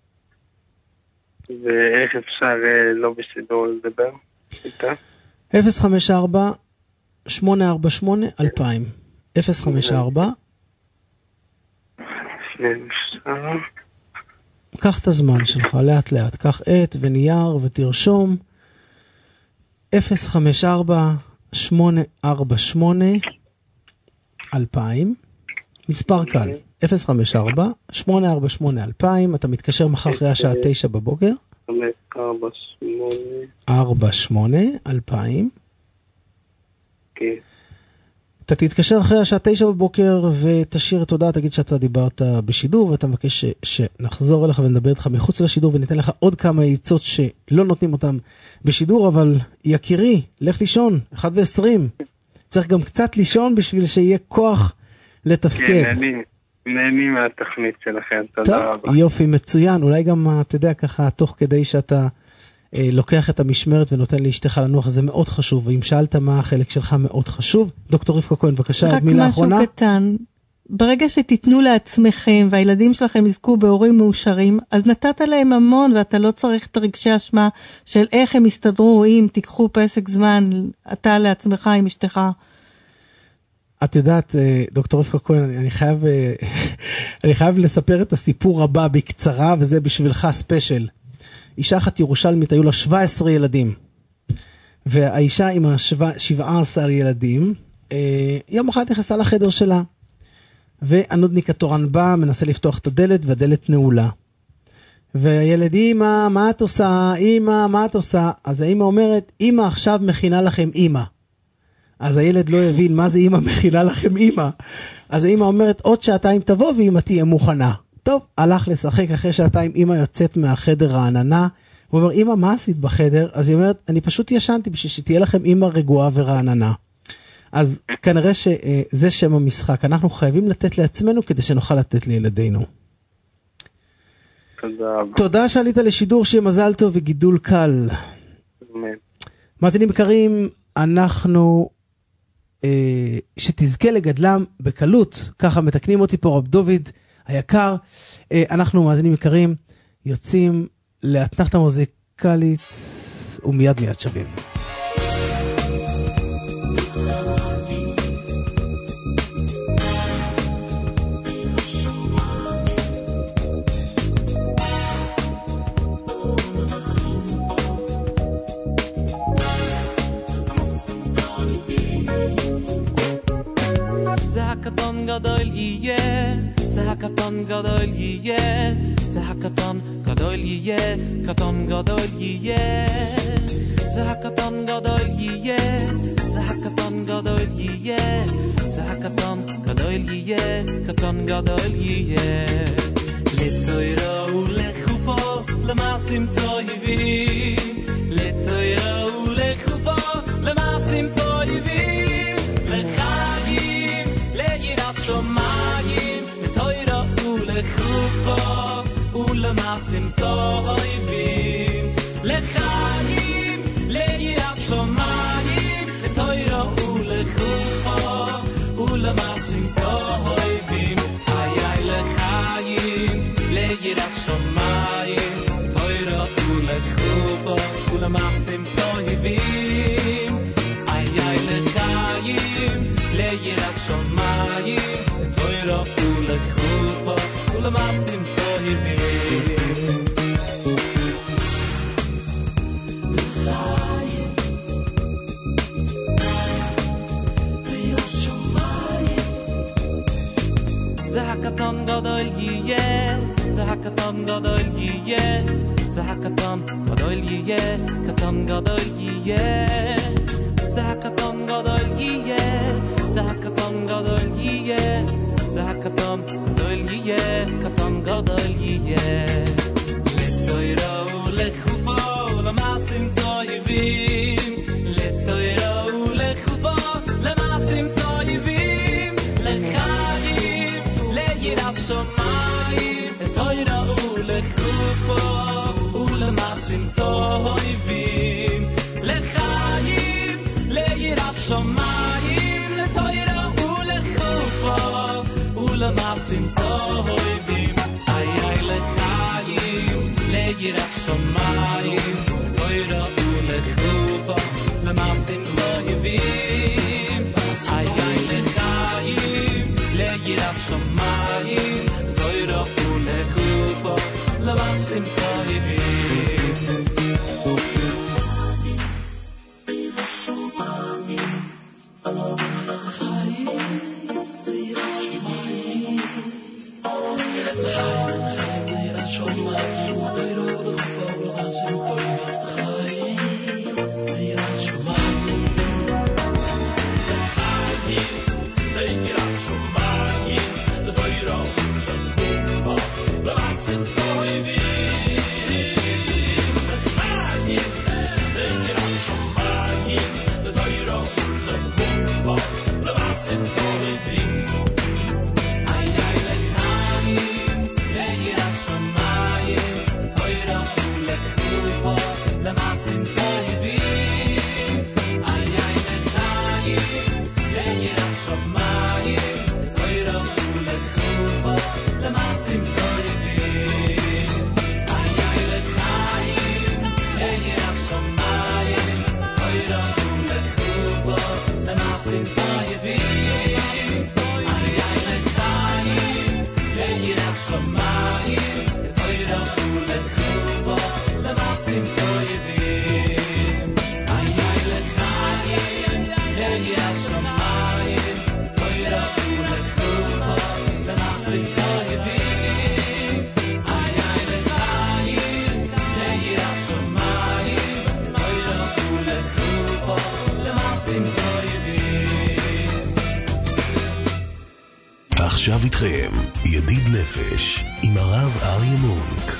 ואיך אפשר לא בשידור לדבר איתה? 054-848-2000 054 קח את הזמן שלך, לאט לאט, קח עט ונייר ותרשום 054-848-2000 מספר קל, 054-848-2000, אתה מתקשר מחר אחרי השעה 9 בבוקר. 548-2000. כן. אתה תתקשר אחרי השעה 9 בבוקר ותשאיר תודה, תגיד שאתה דיברת בשידור ואתה מבקש שנחזור אליך ונדבר איתך מחוץ לשידור וניתן לך עוד כמה עצות שלא נותנים אותם בשידור, אבל יקירי, לך לישון, 1:20. צריך גם קצת לישון בשביל שיהיה כוח לתפקד. כן, נהני מהתכנית שלכם, תודה רבה. יופי, מצוין, אולי גם, אתה יודע, ככה, תוך כדי שאתה לוקח את המשמרת ונותן לאשתך לנוח, זה מאוד חשוב, ואם שאלת מה החלק שלך מאוד חשוב. דוקטור רבקה כהן, בבקשה, עוד מילה אחרונה. רק משהו קטן, ברגע שתיתנו לעצמכם, והילדים שלכם יזכו בהורים מאושרים, אז נתת להם המון, ואתה לא צריך את רגשי אשמה, של איך הם יסתדרו, אם תיקחו פסק זמן, אתה לעצמך עם אשתך. את יודעת, דוקטור רבקה כהן, אני חייב לספר את הסיפור הבא בקצרה, וזה בשבילך ספיישל. אישה אחת ירושלמית, היו לה 17 ילדים. והאישה עם 17 ילדים, יום אחד נכנסה לחדר שלה. והנודניק התורן בא, מנסה לפתוח את הדלת, והדלת נעולה. והילד, אמא, מה את עושה? אמא, מה את עושה? אז האמא אומרת, אמא עכשיו מכינה לכם אמא. אז הילד לא יבין מה זה אמא מכינה לכם אמא. אז האמא אומרת, עוד שעתיים תבוא ואמא תהיה מוכנה. טוב, הלך לשחק אחרי שעתיים, אמא יוצאת מהחדר רעננה. הוא אומר, אמא, מה עשית בחדר? אז היא אומרת, אני פשוט ישנתי בשביל שתהיה לכם אמא רגועה ורעננה. אז כנראה שזה שם המשחק. אנחנו חייבים לתת לעצמנו כדי שנוכל לתת לילדינו. תודה רבה. תודה שעלית לשידור, שיהיה מזל טוב וגידול קל. מאזינים יקרים, אנחנו שתזכה לגדלם בקלות, ככה מתקנים אותי פה רב דוד היקר. אנחנו מאזינים יקרים יוצאים לאתנחתה מוזיקלית ומיד שבים. הקטן גדול יהיה, זה הקטן גדול יהיה, זה הקטן גדול יהיה, קטן גדול יהיה, זה הקטן גדול יהיה, זה הקטן גדול יהיה, זה הקטן גדול יהיה, קטן גדול יהיה. לתוירה ולחופה, למעשים טובים, לתוירה ולחופה, למעשים טובים, לחיים ליראת שמיים, לתוירה ולחופה ולמעשים טובים, לחיים ליראת שמיים, לתוירה ולחופה ולמעשים טובים. איי איי לחיים ליראת שמיים, תוירה ולחופה ולמעשים טובים. איי איי לחיים ליראת שמיים, תוירה ולחופה ולמעשים טובים. לחיים זה הקטן גדול יהיה, זה הקטן גדול יהיה, זה הקטן גדול יהיה, קטן גדול יהיה, זה הקטן גדול יהיה, זה הקטן גדול יהיה, זה הקטן גדול יהיה, קטן גדול יהיה. לתוירו לחובו למעשים טובים, לתוירו לחובו למעשים טובים, לחיים ליראת שמיים, לתוירו לחובו ולמעשים טובים, לחיים ליראת שמיים, לתוירו לחובו ולמעשים טובים. איי איי לחיים ליראת שמיים, לתוירו לחובו למעשים טובים. איי איי לחיים ליראת שמיים, לתוירו לחובו למעשים טובים. עכשיו איתכם ידיד נפש עם הרב אריה מונק.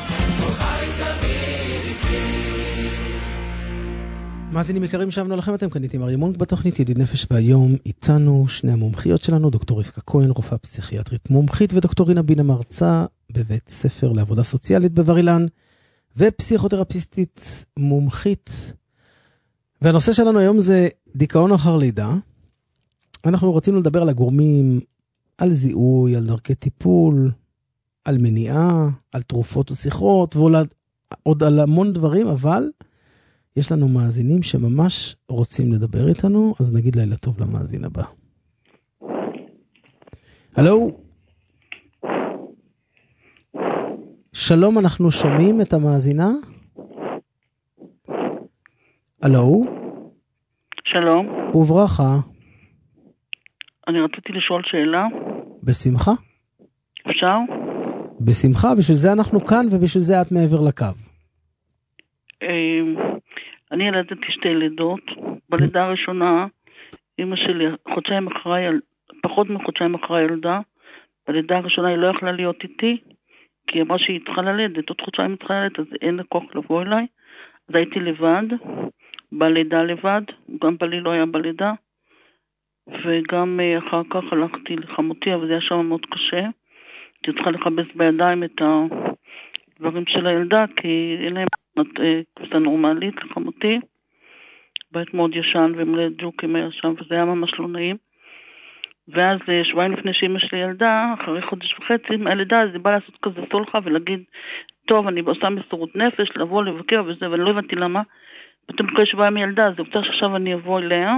מאזינים יקרים, שבנו לכם, אתם כאן איתי אריה מונק בתוכנית ידיד נפש, והיום איתנו שני המומחיות שלנו, דוקטור רבקה כהן, רופאה פסיכיאטרית מומחית, ודוקטור רינה בינה, מרצה בבית ספר לעבודה סוציאלית בבר אילן, ופסיכותרפיסטית מומחית. והנושא שלנו היום זה דיכאון אחר לידה. אנחנו רצינו לדבר על הגורמים, על זיהוי, על דרכי טיפול, על מניעה, על תרופות ושיחות, ועוד על המון דברים, אבל יש לנו מאזינים שממש רוצים לדבר איתנו, אז נגיד לילה טוב למאזין הבא. הלו? שלום, אנחנו שומעים את המאזינה? הלו? שלום. וברכה. אני רציתי לשאול שאלה. בשמחה. אפשר? בשמחה, בשביל זה אנחנו כאן ובשביל זה את מעבר לקו. אני ילדתי שתי לידות. בלידה הראשונה, אמא שלי פחות מחודשיים אחרי הילדה. בלידה הראשונה היא לא יכלה להיות איתי, כי היא אמרה שהיא צריכה ללדת, עוד חודשיים היא צריכה ללדת, אז אין לה כוח לבוא אליי. אז הייתי לבד, בלידה לבד, גם בלי לא היה בלידה. וגם אחר כך הלכתי לחמותי, אבל זה היה שם מאוד קשה. הייתי צריכה לחבש בידיים את הדברים של הילדה, כי אין להם כביסה נורמלית לחמותי. בית מאוד ישן ומלא ג'וקים היה שם, וזה היה ממש לא נעים. ואז שבועיים לפני שאמא שלי ילדה, אחרי חודש וחצי מהלידה, אז היא באה לעשות כזה סולחה ולהגיד, טוב, אני עושה מסירות נפש, לבוא לבקר וזה, ואני לא הבנתי למה. פתאום אחרי שבועיים ילדה, אז זה רוצה שעכשיו אני אבוא אליה.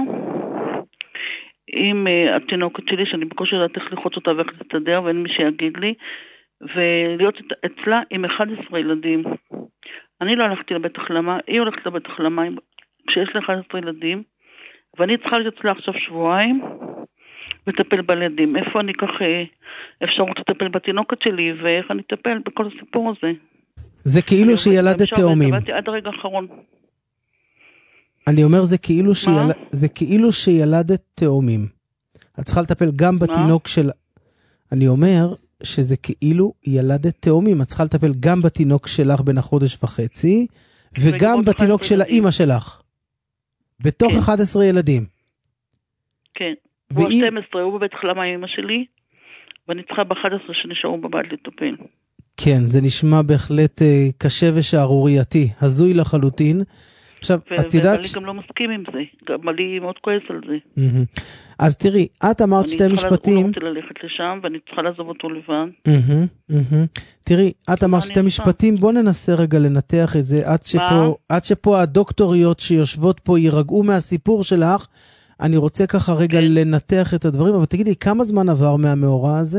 עם התינוקת שלי, שאני בקושי יודעת איך לחוץ אותה ואיך להסתדר, ואין מי שיגיד לי, ולהיות אצלה עם 11 ילדים. אני לא הלכתי לבית החלמה, היא הולכת לבית החלמה כשיש לה 11 ילדים, ואני צריכה להיות אצלה עכשיו שבועיים, לטפל בילדים? איפה אני אקח אפשרות לטפל בתינוקת שלי, ואיך אני אטפל בכל הסיפור הזה? זה כאילו שילדת תאומים. עבדתי עד הרגע האחרון. אני אומר, זה כאילו שילדת תאומים. את צריכה לטפל גם בתינוק של... אני אומר שזה כאילו ילדת תאומים. את צריכה לטפל גם בתינוק שלך בן החודש וחצי, וגם בתינוק של האמא שלך. בתוך 11 ילדים. כן. הוא 12, הוא בבית חלמה עם אמא שלי, ואני צריכה ב-11 שנשארו בבית לטפל. כן, זה נשמע בהחלט קשה ושערורייתי, הזוי לחלוטין. עכשיו, את יודעת... ואני גם לא מסכים עם זה, גם לי מאוד כועס על זה. אז תראי, את אמרת שתי משפטים... הוא לא רוצה ללכת לשם, ואני צריכה לעזוב אותו לבד. תראי, את אמרת שתי משפטים, בוא ננסה רגע לנתח את זה, עד שפה הדוקטוריות שיושבות פה יירגעו מהסיפור שלך, אני רוצה ככה רגע לנתח את הדברים, אבל תגידי, כמה זמן עבר מהמאורע הזה?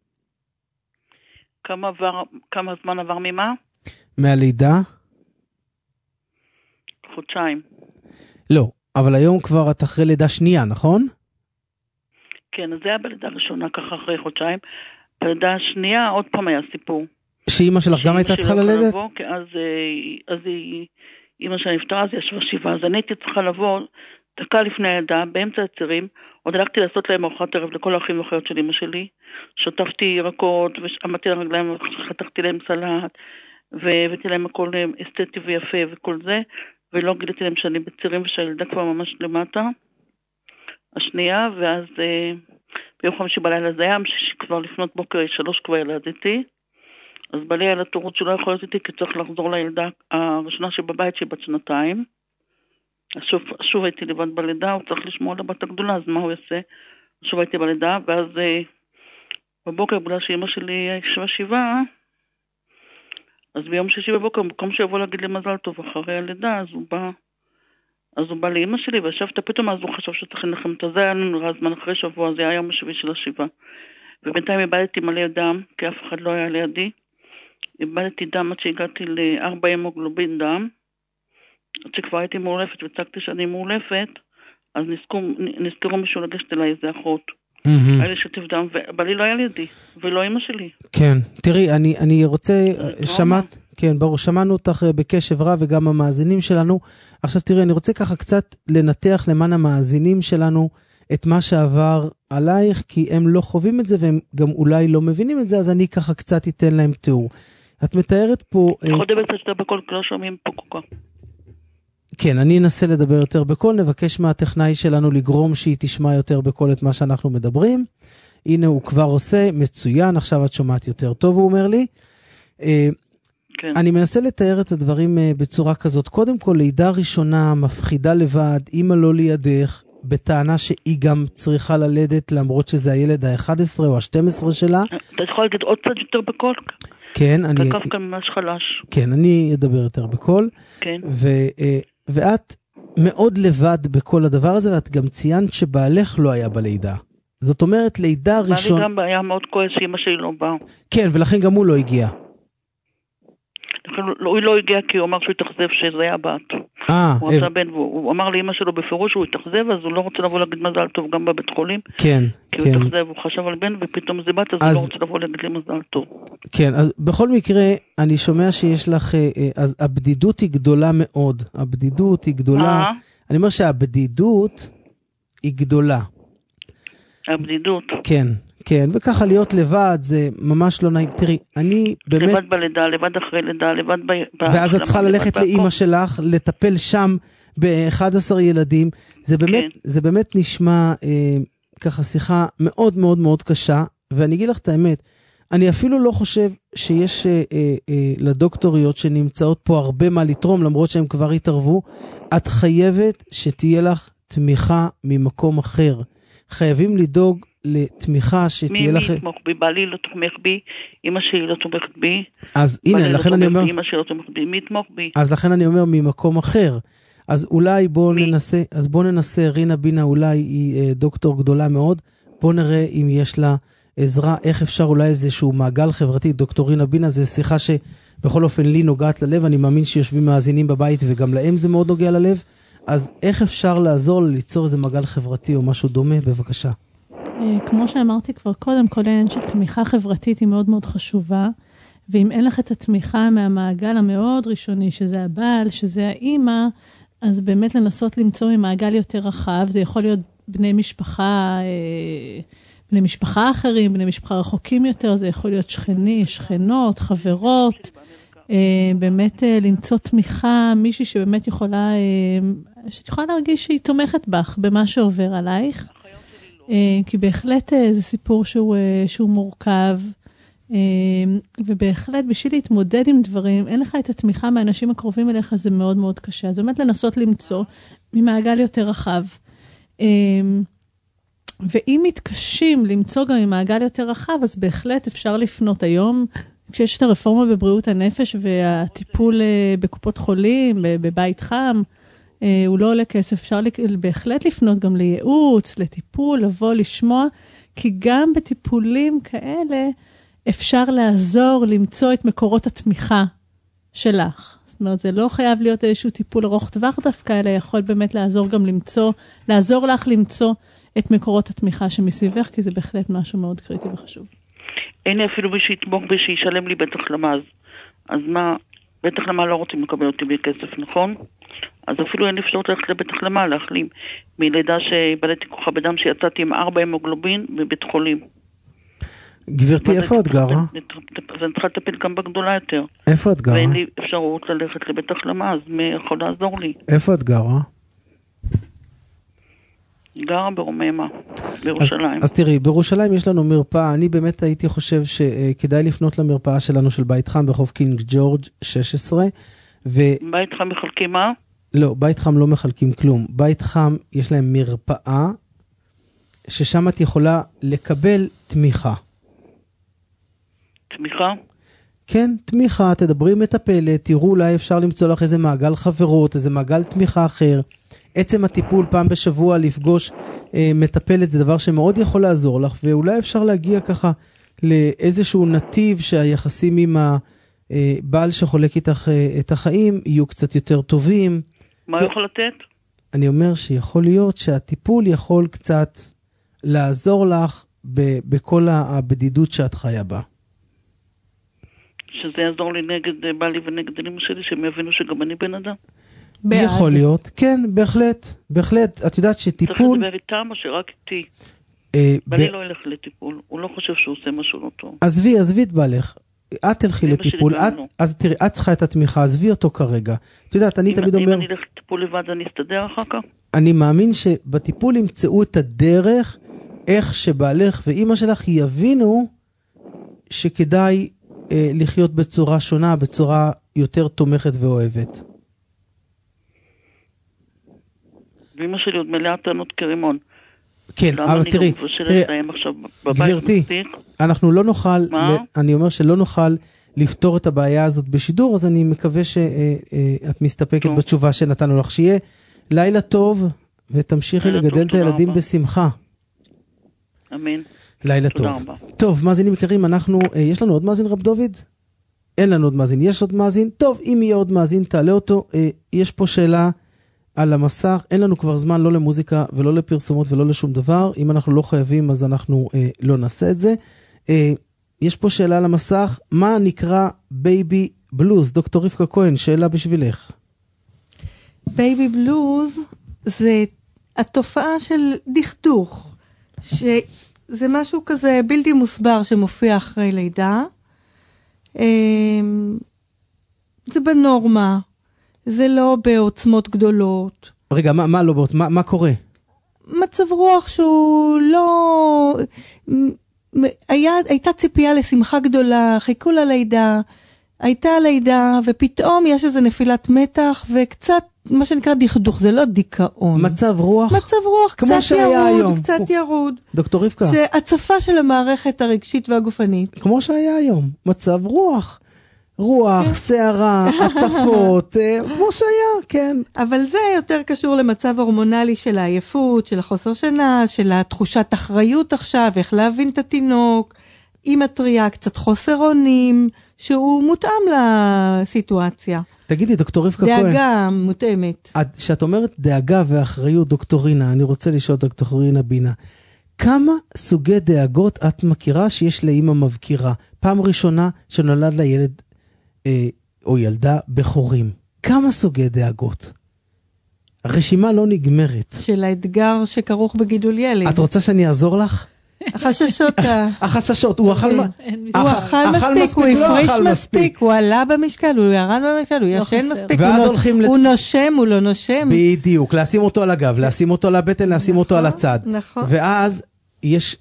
כמה זמן עבר ממה? מהלידה? חודשיים. לא, אבל היום כבר את אחרי לידה שנייה, נכון? כן, אז זה היה בלידה ראשונה, ככה אחרי חודשיים. בלידה השנייה עוד פעם היה סיפור. שאמא שלך גם הייתה צריכה ללדת? אז אמא שלה נפטרה, אז היא ישבה 7, אז אני הייתי צריכה לבוא דקה לפני הלידה, באמצע הצירים, עוד הלכתי לעשות להם ארוחת ערב לכל האחים ואחיות של אמא שלי, שוטפתי ירקות, ועמדתי לרגליים, חתכתי להם סלט, והבאתי להם הכל אסתטי ויפה וכל זה, ולא גיליתי להם שאני בצירים ושהילדה כבר ממש למטה, השנייה, ואז ביום חמישי בלילה זה היה, כבר לפנות בוקר 3 כבר ילדתי, אז בלי היה לתורות שלא יכול להיות איתי, כי צריך לחזור לילדה הראשונה שבבית שהיא בת 2, אז שוב הייתי לבד בלידה, הוא צריך לשמוע על הבת הגדולה, אז מה הוא יעשה? שוב הייתי בלידה, ואז בבוקר, בגלל שאמא שלי ישבה 7, אז ביום שישי בבוקר, במקום שיבוא להגיד לי מזל טוב אחרי הלידה, אז הוא בא לאמא שלי, וישבת פתאום, אז הוא חשב שצריך לנחם את זה, היה נראה זמן אחרי שבוע, זה היה יום השביעי של 7. ובינתיים איבדתי מלא דם, כי אף אחד לא היה לידי. איבדתי דם עד שהגעתי ל4 המוגלובין דם, עד שכבר הייתי מעולפת וצגתי שאני מעולפת, אז נזכרו מישהו לגשת אליי איזה אחות. היה לי שטף דם, אבל לי לא היה לידי, ולא אמא שלי. כן, תראי, אני רוצה, שמעת, כן, ברור, שמענו אותך בקשב רב וגם המאזינים שלנו. עכשיו תראי, אני רוצה ככה קצת לנתח למען המאזינים שלנו את מה שעבר עלייך, כי הם לא חווים את זה והם גם אולי לא מבינים את זה, אז אני ככה קצת אתן להם תיאור. את מתארת פה... יכול לדבר קצת בקול, לא שומעים פה כל כך. כן, אני אנסה לדבר יותר בקול, נבקש מהטכנאי שלנו לגרום שהיא תשמע יותר בקול את מה שאנחנו מדברים. הנה הוא כבר עושה, מצוין, עכשיו את שומעת יותר טוב, הוא אומר לי. כן. אני מנסה לתאר את הדברים בצורה כזאת. קודם כל, לידה ראשונה, מפחידה לבד, אמא לא לידך, בטענה שהיא גם צריכה ללדת, למרות שזה הילד ה-11 או ה-12 שלה. אתה יכול להגיד עוד קצת יותר בקול? כן, אני... לקף כאן ממש חלש. כן, אני אדבר יותר בקול. כן. ואת מאוד לבד בכל הדבר הזה, ואת גם ציינת שבעלך לא היה בלידה. זאת אומרת, לידה ראשון... בעלי גם היה מאוד כועס שאמא שלי לא באה. כן, ולכן גם הוא לא הגיע. הוא לא הגיע כי הוא אמר שהוא התאכזב שזה היה בת. הוא עשה בן, הוא אמר לאמא שלו בפירוש שהוא התאכזב, אז הוא לא רוצה לבוא להגיד מזל טוב גם בבית חולים. כן, כי הוא התאכזב, הוא חשב על בן, ופתאום זה בת, אז הוא לא רוצה לבוא להגיד לי מזל טוב. כן, אז בכל מקרה, אני שומע שיש לך, אז הבדידות היא גדולה מאוד. הבדידות היא גדולה. אני אומר שהבדידות היא גדולה. הבדידות. כן. כן, וככה להיות לבד, זה ממש לא נעים. תראי, אני באמת... לבד בלידה, לבד אחרי לידה, לבד ואז את צריכה ללכת לאמא שלך, לטפל שם ב-11 ילדים. זה באמת נשמע ככה שיחה מאוד מאוד מאוד קשה, ואני אגיד לך את האמת, אני אפילו לא חושב שיש לדוקטוריות שנמצאות פה הרבה מה לתרום, למרות שהם כבר התערבו. את חייבת שתהיה לך תמיכה ממקום אחר. חייבים לדאוג לתמיכה שתהיה לך... מי יתמוך בי? בעלי לא תומך בי, אמא שלי לא תומכת בי. אז הנה, לכן אני אומר... אמא שלי לא תומכת בי, מי יתמוך בי? אז לכן אני אומר ממקום אחר. אז אולי בוא ננסה, רינה בינה אולי היא דוקטור גדולה מאוד, בוא נראה אם יש לה עזרה, איך אפשר אולי איזשהו מעגל חברתי. דוקטור רינה בינה, זה שיחה שבכל אופן לי נוגעת ללב, אני מאמין שיושבים מאזינים בבית וגם להם זה מאוד נוגע ללב. אז איך אפשר לעזור ליצור איזה מעגל חברתי או משהו דומה? בבקשה. כמו שאמרתי כבר קודם, כל העניין של תמיכה חברתית היא מאוד מאוד חשובה, ואם אין לך את התמיכה מהמעגל המאוד ראשוני, שזה הבעל, שזה האמא, אז באמת לנסות למצוא ממעגל יותר רחב, זה יכול להיות בני משפחה אחרים, בני משפחה רחוקים יותר, זה יכול להיות שכנות, חברות, באמת למצוא תמיכה, מישהי שבאמת יכולה להרגיש שהיא תומכת בך במה שעובר עלייך, כי בהחלט זה סיפור שהוא מורכב, ובהחלט בשביל להתמודד עם דברים, אין לך את התמיכה מהאנשים הקרובים אליך, זה מאוד מאוד קשה. אז באמת לנסות למצוא ממעגל יותר רחב. ואם מתקשים למצוא גם ממעגל יותר רחב, אז בהחלט אפשר לפנות היום, כשיש את הרפורמה בבריאות הנפש והטיפול בקופות חולים, בבית חם, הוא לא עולה כסף, אפשר בהחלט לפנות גם לייעוץ, לטיפול, לבוא, לשמוע, כי גם בטיפולים כאלה אפשר לעזור למצוא את מקורות התמיכה שלך. זאת אומרת, זה לא חייב להיות איזשהו טיפול ארוך טווח דווקא, אלא יכול באמת לעזור גם לעזור לך למצוא את מקורות התמיכה שמסביבך, כי זה בהחלט משהו מאוד קריטי וחשוב. אין לי אפילו מי שיתמוך ושישלם לי בית החלמה, אז מה, בית החלמה לא רוצים לקבל אותי בכסף, נכון? אז אפילו אין אפשרות ללכת לבית החלמה, להחלים מלידה שבלתי כוחה בדם שיצאתי עם 4 המוגלובין בבית חולים. גברתי, איפה את גרה? ואני צריכה לטפל גם בגדולה יותר. איפה את גרה? ואין לי אפשרות ללכת לבית החלמה, אז מי יכול לעזור לי? איפה את גרה? גרה ברוממה, בירושלים. אז תראי, בירושלים יש לנו מרפאה, אני באמת הייתי חושב שכדאי לפנות למרפאה שלנו של בית חם ברחוב קינג ג'ורג' 16. בית חם מחלקים מה? לא, בית חם לא מחלקים כלום. בית חם יש להם מרפאה, ששם את יכולה לקבל תמיכה. תמיכה? כן, תמיכה, תדברי עם מטפלת, תראו אולי אפשר למצוא לך איזה מעגל חברות, איזה מעגל תמיכה אחר. עצם הטיפול פעם בשבוע לפגוש מטפלת זה דבר שמאוד יכול לעזור לך, ואולי אפשר להגיע ככה לאיזשהו נתיב שהיחסים עם הבעל שחולק איתך את החיים יהיו קצת יותר טובים. מה יכול לתת? אני אומר שיכול להיות שהטיפול יכול קצת לעזור לך בכל הבדידות שאת חיה בה. שזה יעזור לי נגד בעלי ונגד אמא שלי, שהם יבינו שגם אני בן אדם? יכול להיות, כן, בהחלט, בהחלט. את יודעת שטיפול... צריך לדבר איתם או שרק איתי? בעלי לא ילך לטיפול, הוא לא חושב שהוא עושה משהו לא טוב. עזבי את בעלך, את תלכי לטיפול, אז תראי, את צריכה את התמיכה, עזבי אותו כרגע. את יודעת, אני תמיד אומר... אם אני אלך לטיפול לבד, אני אסתדר אחר כך? אני מאמין שבטיפול ימצאו את הדרך, איך שבעלך ואמא שלך יבינו שכדאי לחיות בצורה שונה, בצורה יותר תומכת ואוהבת. ואמא שלי עוד מלאה טענות כרימון. כן, אבל תראי, גברתי, אנחנו לא נוכל, אני אומר שלא נוכל לפתור את הבעיה הזאת בשידור, אז אני מקווה שאת מסתפקת בתשובה שנתנו לך. שיהיה לילה טוב, ותמשיכי לגדל את הילדים בשמחה. אמן. לילה טוב. טוב, מאזינים יקרים, יש לנו עוד מאזין רב דוד? אין לנו עוד מאזין, יש עוד מאזין? טוב, אם יהיה עוד מאזין, תעלה אותו. יש פה שאלה על המסך, אין לנו כבר זמן לא למוזיקה ולא לפרסומות ולא לשום דבר, אם אנחנו לא חייבים אז אנחנו לא נעשה את זה. יש פה שאלה על המסך, מה נקרא בייבי בלוז? דוקטור רבקה כהן, שאלה בשבילך. בייבי בלוז זה התופעה של דכדוך, שזה משהו כזה בלתי מוסבר שמופיע אחרי לידה, זה בנורמה, זה לא בעוצמות גדולות. רגע, מה לא בעוצמות? מה קורה? מצב רוח שהוא לא... הייתה ציפייה לשמחה גדולה, חיכו ללידה, הייתה לידה, ופתאום יש איזו נפילת מתח, וקצת, מה שנקרא דכדוך, זה לא דיכאון. מצב רוח? מצב רוח, קצת ירוד, קצת ירוד. דוקטור רבקה. זה הצפה של המערכת הרגשית והגופנית. כמו שהיה היום, מצב רוח. רוח, שערה, הצפות, כמו שהיה, כן. אבל זה יותר קשור למצב הורמונלי של העייפות, של החוסר שינה, של התחושת אחריות עכשיו, איך להבין את התינוק, עם הטריה, קצת חוסר אונים, שהוא מותאם לסיטואציה. תגידי, דוקטור רבקה כהן. דאגה מותאמת. שאת אומרת דאגה ואחריות, דוקטורינה, אני רוצה לשאול דוקטורינה בינה, כמה סוגי דאגות את מכירה שיש לאמא מבקירה? פעם ראשונה שנולד לילד או ילדה בחורים. כמה סוגי דאגות? הרשימה לא נגמרת. של האתגר שכרוך בגידול ילד. את רוצה שאני אעזור לך? החששות. החששות, הוא אכל מספיק, הוא הפריש מספיק, הוא עלה במשקל, הוא ירד במשקל, הוא ישן מספיק, הוא נושם, הוא לא נושם. בדיוק, לשים אותו על הגב, לשים אותו על הבטן, לשים אותו על הצד. ואז יש,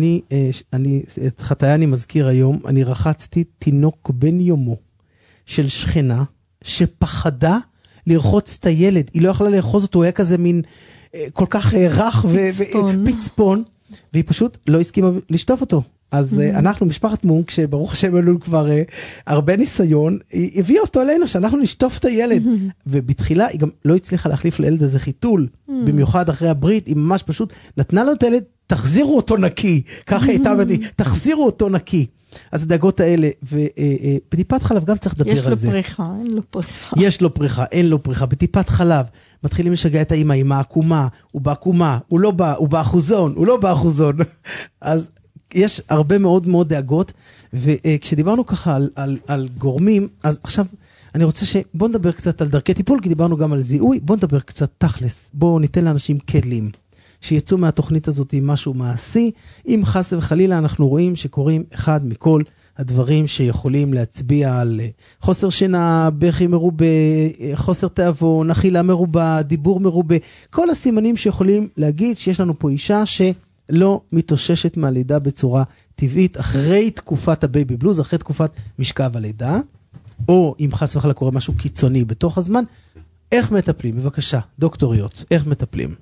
את חטאי אני מזכיר היום, אני רחצתי תינוק בן יומו של שכנה, שפחדה לרחוץ את הילד, היא לא יכלה לאחוז אותו, הוא היה כזה מין כל כך רך ופצפון, והיא פשוט לא הסכימה לשטוף אותו. אז אנחנו, משפחת מונק, שברוך השם אלול כבר הרבה ניסיון, היא הביאה אותו אלינו, שאנחנו נשטוף את הילד. ובתחילה היא גם לא הצליחה להחליף לילד הזה חיתול, במיוחד אחרי הברית, היא ממש פשוט נתנה לו את הילד, תחזירו אותו נקי, ככה הייתה בדי, תחזירו אותו נקי. אז הדאגות האלה, ובטיפת חלב גם צריך לדבר על זה. יש לו פריחה, אין לו פריחה. יש לו פריחה, אין לו פריחה. בטיפת חלב, מתחילים לשגע את האמא, אמא עקומה, הוא בעקומה, הוא לא בא, הוא באחוזון, הוא לא באחוזון. אז יש הרבה מאוד מאוד דאגות, וכשדיברנו ככה על גורמים, אז עכשיו אני רוצה בוא נדבר קצת על דרכי טיפול, כי דיברנו גם על זיהוי, בוא נדבר קצת תכלס, בוא ניתן לאנשים כלים. שיצאו מהתוכנית הזאת עם משהו מעשי, אם חס וחלילה אנחנו רואים שקוראים אחד מכל הדברים שיכולים להצביע על חוסר שינה, בכי מרובה, חוסר תאבון, אכילה מרובה, דיבור מרובה, כל הסימנים שיכולים להגיד שיש לנו פה אישה שלא מתאוששת מהלידה בצורה טבעית, אחרי תקופת הבייבי בלוז, אחרי תקופת משכב הלידה, או אם חס וחלילה קורה משהו קיצוני בתוך הזמן, איך מטפלים? בבקשה, דוקטוריות, איך מטפלים?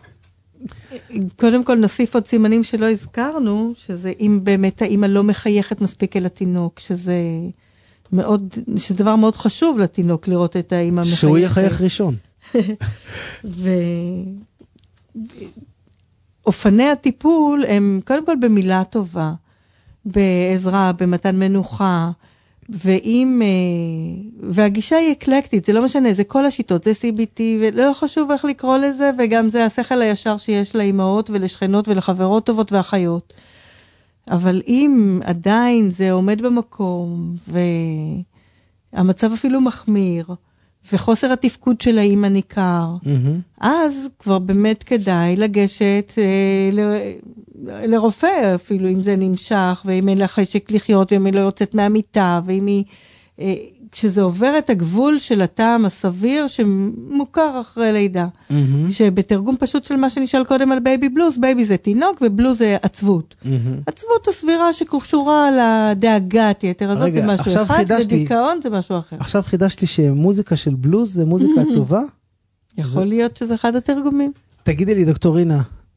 קודם כל נוסיף עוד סימנים שלא הזכרנו, שזה אם באמת האמא לא מחייכת מספיק אל התינוק, שזה דבר מאוד חשוב לתינוק לראות את האמא מחייכת. שהוא יחייך ראשון. ואופני הטיפול הם קודם כל במילה טובה, בעזרה, במתן מנוחה, והגישה היא אקלקטית, זה לא משנה, זה כל השיטות, זה CBT, ולא חשוב איך לקרוא לזה, וגם זה השכל הישר שיש לאמהות ולשכנות ולחברות טובות ואחיות. אבל אם עדיין זה עומד במקום, והמצב אפילו מחמיר, וחוסר התפקוד של האמא ניכר, אז כבר באמת כדאי לגשת לרופא, אפילו אם זה נמשך, ואם אין לה חשק לחיות, ואם היא לא יוצאת מהמיטה, ואם היא, כשזה עובר את הגבול של הטעם הסביר, שמוכר אחרי לידה, שבתרגום פשוט של מה שנשאל קודם על בייבי בלוז, בייבי זה תינוק, ובלוז זה עצבות. עצבות הסבירה שקשורה לדאגת יתר הזאת, זה משהו אחד, ודיכאון זה משהו אחר. עכשיו חידשתי שמוזיקה של בלוז זה מוזיקה עצובה? יכול להיות שזה אחד התרגומים. תגידי לי, דוקטורינה,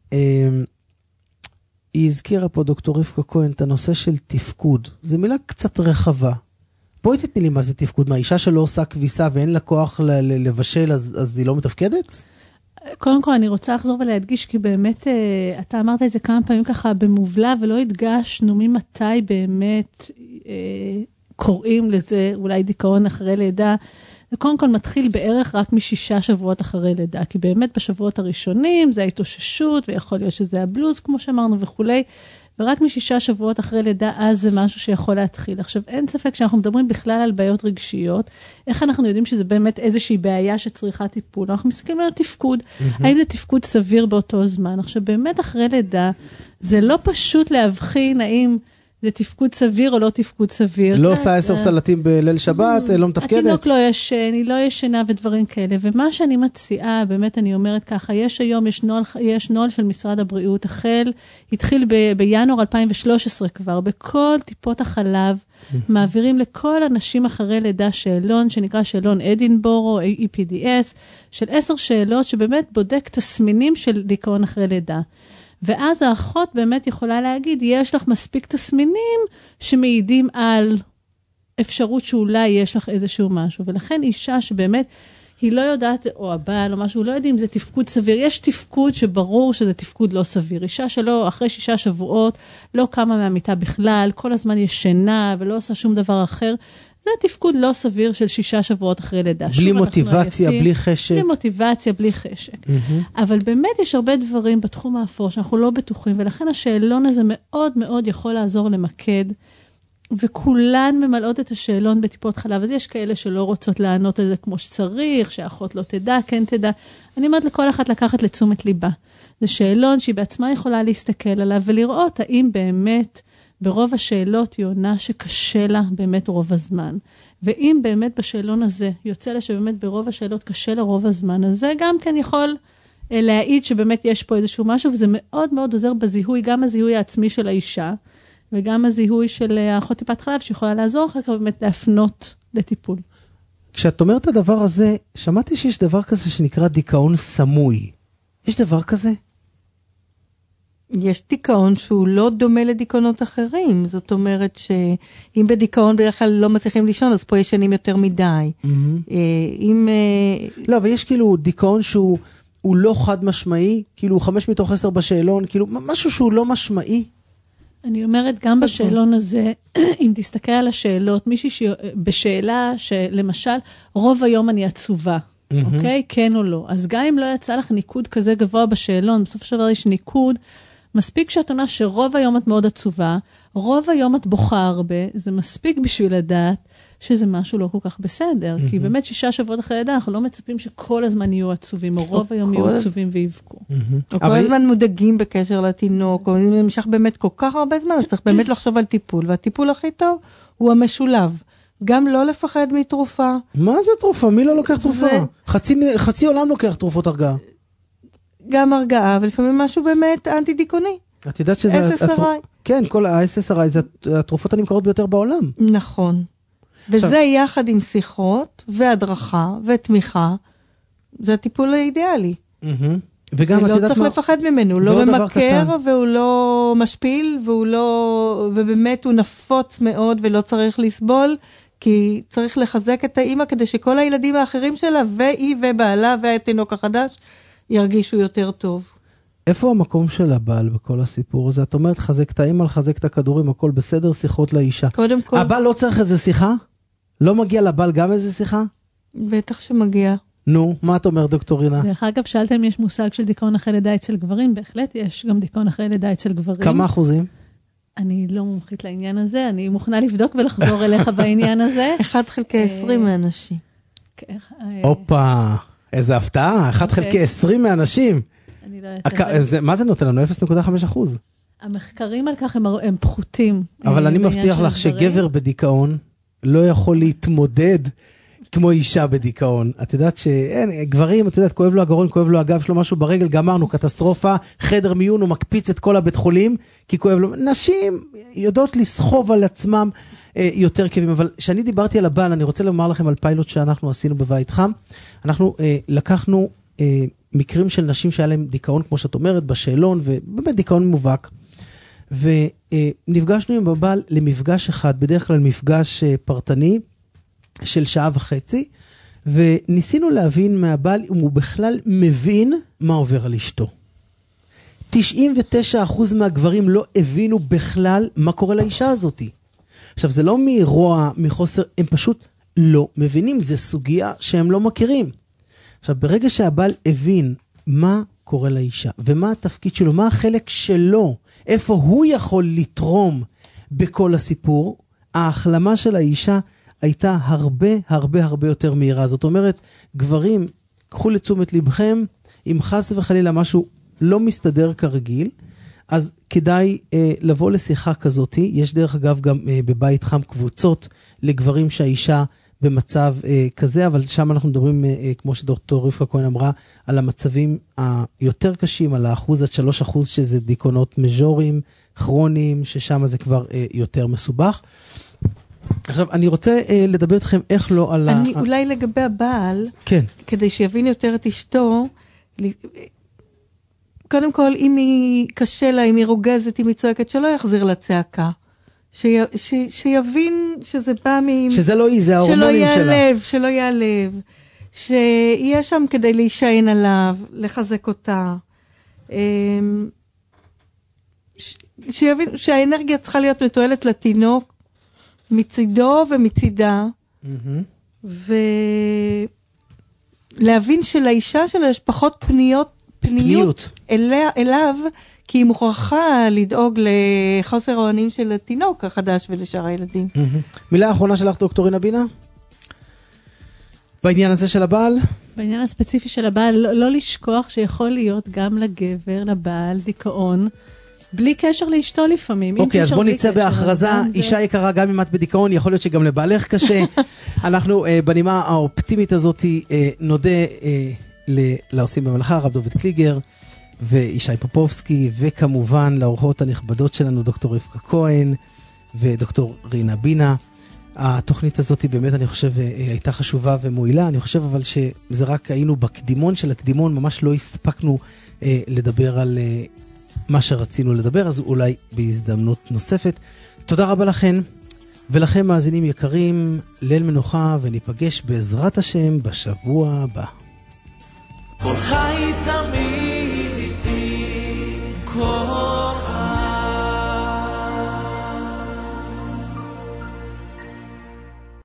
היא הזכירה פה דוקטור רבקה כהן את הנושא של תפקוד. זו מילה קצת רחבה. בואי תתני לי מה זה תפקוד. מה, אישה שלא עושה כביסה ואין לה כוח לבשל, אז היא לא מתפקדת? קודם כל אני רוצה לחזור ולהדגיש, כי באמת אתה אמרת את זה כמה פעמים ככה במובלע, ולא הדגשנו ממתי באמת קוראים לזה אולי דיכאון אחרי לידה. זה קודם כל מתחיל בערך רק מ6 שבועות אחרי לידה, כי באמת בשבועות הראשונים זה ההתאוששות, ויכול להיות שזה הבלוז כמו שאמרנו וכולי, ורק מ6 שבועות אחרי לידה, אז זה משהו שיכול להתחיל. עכשיו, אין ספק שאנחנו מדברים בכלל על בעיות רגשיות, איך אנחנו יודעים שזה באמת איזושהי בעיה שצריכה טיפול? אנחנו מסתכלים על התפקוד, האם זה תפקוד סביר באותו זמן? עכשיו, באמת אחרי לידה, זה לא פשוט להבחין האם זה תפקוד סביר או לא תפקוד סביר. לא עושה 10 סלטים בליל שבת, לא מתפקדת. התינוק לא ישן, היא לא ישנה ודברים כאלה. ומה שאני מציעה, באמת אני אומרת ככה, יש היום, יש נוהל של משרד הבריאות, התחיל בינואר 2013 כבר, בכל טיפות החלב, מעבירים לכל אנשים אחרי לידה שאלון, שנקרא שאלון אדינבורו, EPDS, של 10 שאלות שבאמת בודק תסמינים של דיכאון אחרי לידה. ואז האחות באמת יכולה להגיד, יש לך מספיק תסמינים שמעידים על אפשרות שאולי יש לך איזשהו משהו. ולכן אישה שבאמת היא לא יודעת, או הבעל או משהו, לא יודעים אם זה תפקוד סביר. יש תפקוד שברור שזה תפקוד לא סביר. אישה שלא, אחרי 6 שבועות, לא קמה מהמיטה בכלל, כל הזמן ישנה ולא עושה שום דבר אחר. זה תפקוד לא סביר של 6 שבועות אחרי לידה. בלי מוטיבציה, בלי חשק. בלי מוטיבציה, בלי חשק. אבל באמת יש הרבה דברים בתחום האפור שאנחנו לא בטוחים, ולכן השאלון הזה מאוד מאוד יכול לעזור למקד, וכולן ממלאות את השאלון בטיפות חלב. אז יש כאלה שלא רוצות לענות על זה כמו שצריך, שהאחות לא תדע, כן תדע. אני אומרת לכל אחת לקחת לתשומת ליבה. זה שאלון שהיא בעצמה יכולה להסתכל עליו ולראות האם באמת ברוב השאלות היא עונה שקשה לה באמת רוב הזמן. ואם באמת בשאלון הזה יוצא לה שבאמת ברוב השאלות קשה לה רוב הזמן, אז זה גם כן יכול להעיד שבאמת יש פה איזשהו משהו, וזה מאוד מאוד עוזר בזיהוי, גם הזיהוי העצמי של האישה, וגם הזיהוי של האחות טיפת חלב, שיכולה לעזור אחר כך באמת להפנות לטיפול. כשאת אומרת את הדבר הזה, שמעתי שיש דבר כזה שנקרא דיכאון סמוי. יש דבר כזה? יש דיכאון שהוא לא דומה לדיכאונות אחרים. זאת אומרת שאם בדיכאון בדרך כלל לא מצליחים לישון, אז פה ישנים יותר מדי. לא, אבל יש כאילו דיכאון שהוא לא חד משמעי, כאילו 5 מתוך 10 בשאלון, כאילו משהו שהוא לא משמעי. אני אומרת, גם בשאלון הזה, אם תסתכל על השאלות, מישהי בשאלה שלמשל, רוב היום אני עצובה, אוקיי? כן או לא. אז גם אם לא יצא לך ניקוד כזה גבוה בשאלון, בסוף השבוע יש ניקוד, מספיק שאת עונה שרוב היום את מאוד עצובה, רוב היום את בוכה הרבה, זה מספיק בשביל לדעת שזה משהו לא כל כך בסדר, כי באמת 6 שבועות אחרי לידה, אנחנו לא מצפים שכל הזמן יהיו עצובים, או רוב היום יהיו עצובים ויבכו. או כל הזמן מודאגים בקשר לתינוק, או אם זה נמשך באמת כל כך הרבה זמן, אז צריך באמת לחשוב על טיפול, והטיפול הכי טוב הוא המשולב. גם לא לפחד מתרופה. מה זה תרופה? מי לא לוקח תרופה? חצי עולם לוקח תרופות הרגעה. גם הרגעה, ולפעמים משהו באמת אנטי-דיכאוני. את יודעת שזה... SSRI. כן, כל ה-SSRI זה התרופות הנמכרות ביותר בעולם. נכון. וזה יחד עם שיחות, והדרכה, ותמיכה, זה הטיפול האידיאלי. ולא צריך לפחד ממנו, הוא לא ממכר, והוא לא משפיל, ובאמת הוא נפוץ מאוד, ולא צריך לסבול, כי צריך לחזק את האמא, כדי שכל הילדים האחרים שלה, והיא ובעלה, והתינוק החדש, ירגישו יותר טוב. איפה המקום של הבעל בכל הסיפור הזה? את אומרת, חזק את האמא, חזק את הכדורים, הכל בסדר, שיחות לאישה. קודם כל. הבעל לא צריך איזה שיחה? לא מגיע לבעל גם איזה שיחה? בטח שמגיע. נו, מה את אומר, דוקטורינה? דרך אגב, שאלתם אם יש מושג של דיכאון אחרי לידה אצל גברים, בהחלט יש גם דיכאון אחרי לידה אצל גברים. כמה אחוזים? אני לא מומחית לעניין הזה, אני מוכנה לבדוק ולחזור אליך בעניין הזה. 1/20 מהאנשים. אופה, איזה הפתעה, 1/20 מהאנשים. אני לא יודעת. מה זה נותן לנו? 0.5%. המחקרים על כך הם פחותים. אבל אני מבטיח לך שגבר בדיכאון לא יכול להתמודד כמו אישה בדיכאון. את יודעת שאין, גברים, את יודעת, כואב לו הגרון, כואב לו הגב, שלו משהו ברגל, גמרנו, קטסטרופה, חדר מיון, הוא מקפיץ את כל הבית חולים, כי כואב לו. נשים יודעות לסחוב על עצמם יותר כאבים, אבל כשאני דיברתי על הבעל, אני רוצה לומר לכם על פיילוט שאנחנו עשינו בבית חם. אנחנו לקחנו מקרים של נשים שהיה להם דיכאון, כמו שאת אומרת, בשאלון, ובאמת דיכאון מובהק. ונפגשנו עם הבעל למפגש אחד, בדרך כלל מפגש פרטני, של 1.5 שעות, וניסינו להבין מהבעל אם הוא בכלל מבין מה עובר על אשתו. 99% מהגברים לא הבינו בכלל מה קורה לאישה הזאת. עכשיו, זה לא מרוע, מחוסר, הם פשוט לא מבינים, זה סוגיה שהם לא מכירים. עכשיו, ברגע שהבעל הבין מה קורה לאישה, ומה התפקיד שלו, מה החלק שלו, איפה הוא יכול לתרום בכל הסיפור, ההחלמה של האישה הייתה הרבה יותר מהירה. זאת אומרת, גברים, קחו לתשומת לבכם, אם חס וחלילה משהו לא מסתדר כרגיל, אז כדאי לבוא לשיחה כזאת. יש דרך אגב גם בבית חם קבוצות לגברים שהאישה במצב כזה, אבל שם אנחנו מדברים, כמו שדוקטור רבקה כהן אמרה, על המצבים היותר קשים, על 1-3% שזה דיכאונות מז'וריים, כרוניים, ששם זה כבר יותר מסובך. עכשיו, אני רוצה לדבר איתכם איך לא על אולי לגבי הבעל, כן. כדי שיבין יותר את אשתו, קודם כל, אם היא קשה לה, אם היא רוגזת, אם היא צועקת, שלא יחזיר לצעקה. שיבין שזה בא שזה לא היא, זה ההורמונים שלה. שלא יעלב. שיהיה שם כדי להישען עליו, לחזק אותה. שיבין שהאנרגיה צריכה להיות מתועלת לתינוק, מצידו ומצידה, ולהבין שלאישה שלה יש פחות פניות אליו, כי היא מוכרחה לדאוג לחוסר האונים של התינוק החדש ולשאר הילדים. מילה האחרונה שלך, דוקטור רינה בינה? בעניין הזה של הבעל? בעניין הספציפי של הבעל, לא לשכוח שיכול להיות גם לגבר, לבעל, דיכאון, בלי קשר לאשתו לפעמים. אוקיי, אז בוא נצא בהכרזה, אישה יקרה, גם אם את בדיכאון, יכול להיות שגם לבעלך קשה. אנחנו בנימה האופטימית הזאת נודה לעושים במלאכה, הרב דוד קליגר וישי פופובסקי, וכמובן לאורחות הנכבדות שלנו, דוקטור רבקה כהן ודוקטור רינה בינה. התוכנית הזאת היא באמת, אני חושב, הייתה חשובה ומועילה. אני חושב אבל שזה רק היינו בקדימון של הקדימון, ממש לא הספקנו לדבר על מה שרצינו לדבר, אז אולי בהזדמנות נוספת. תודה רבה לכם, ולכם מאזינים יקרים, ליל מנוחה, וניפגש בעזרת השם בשבוע הבא. כל חי תמיד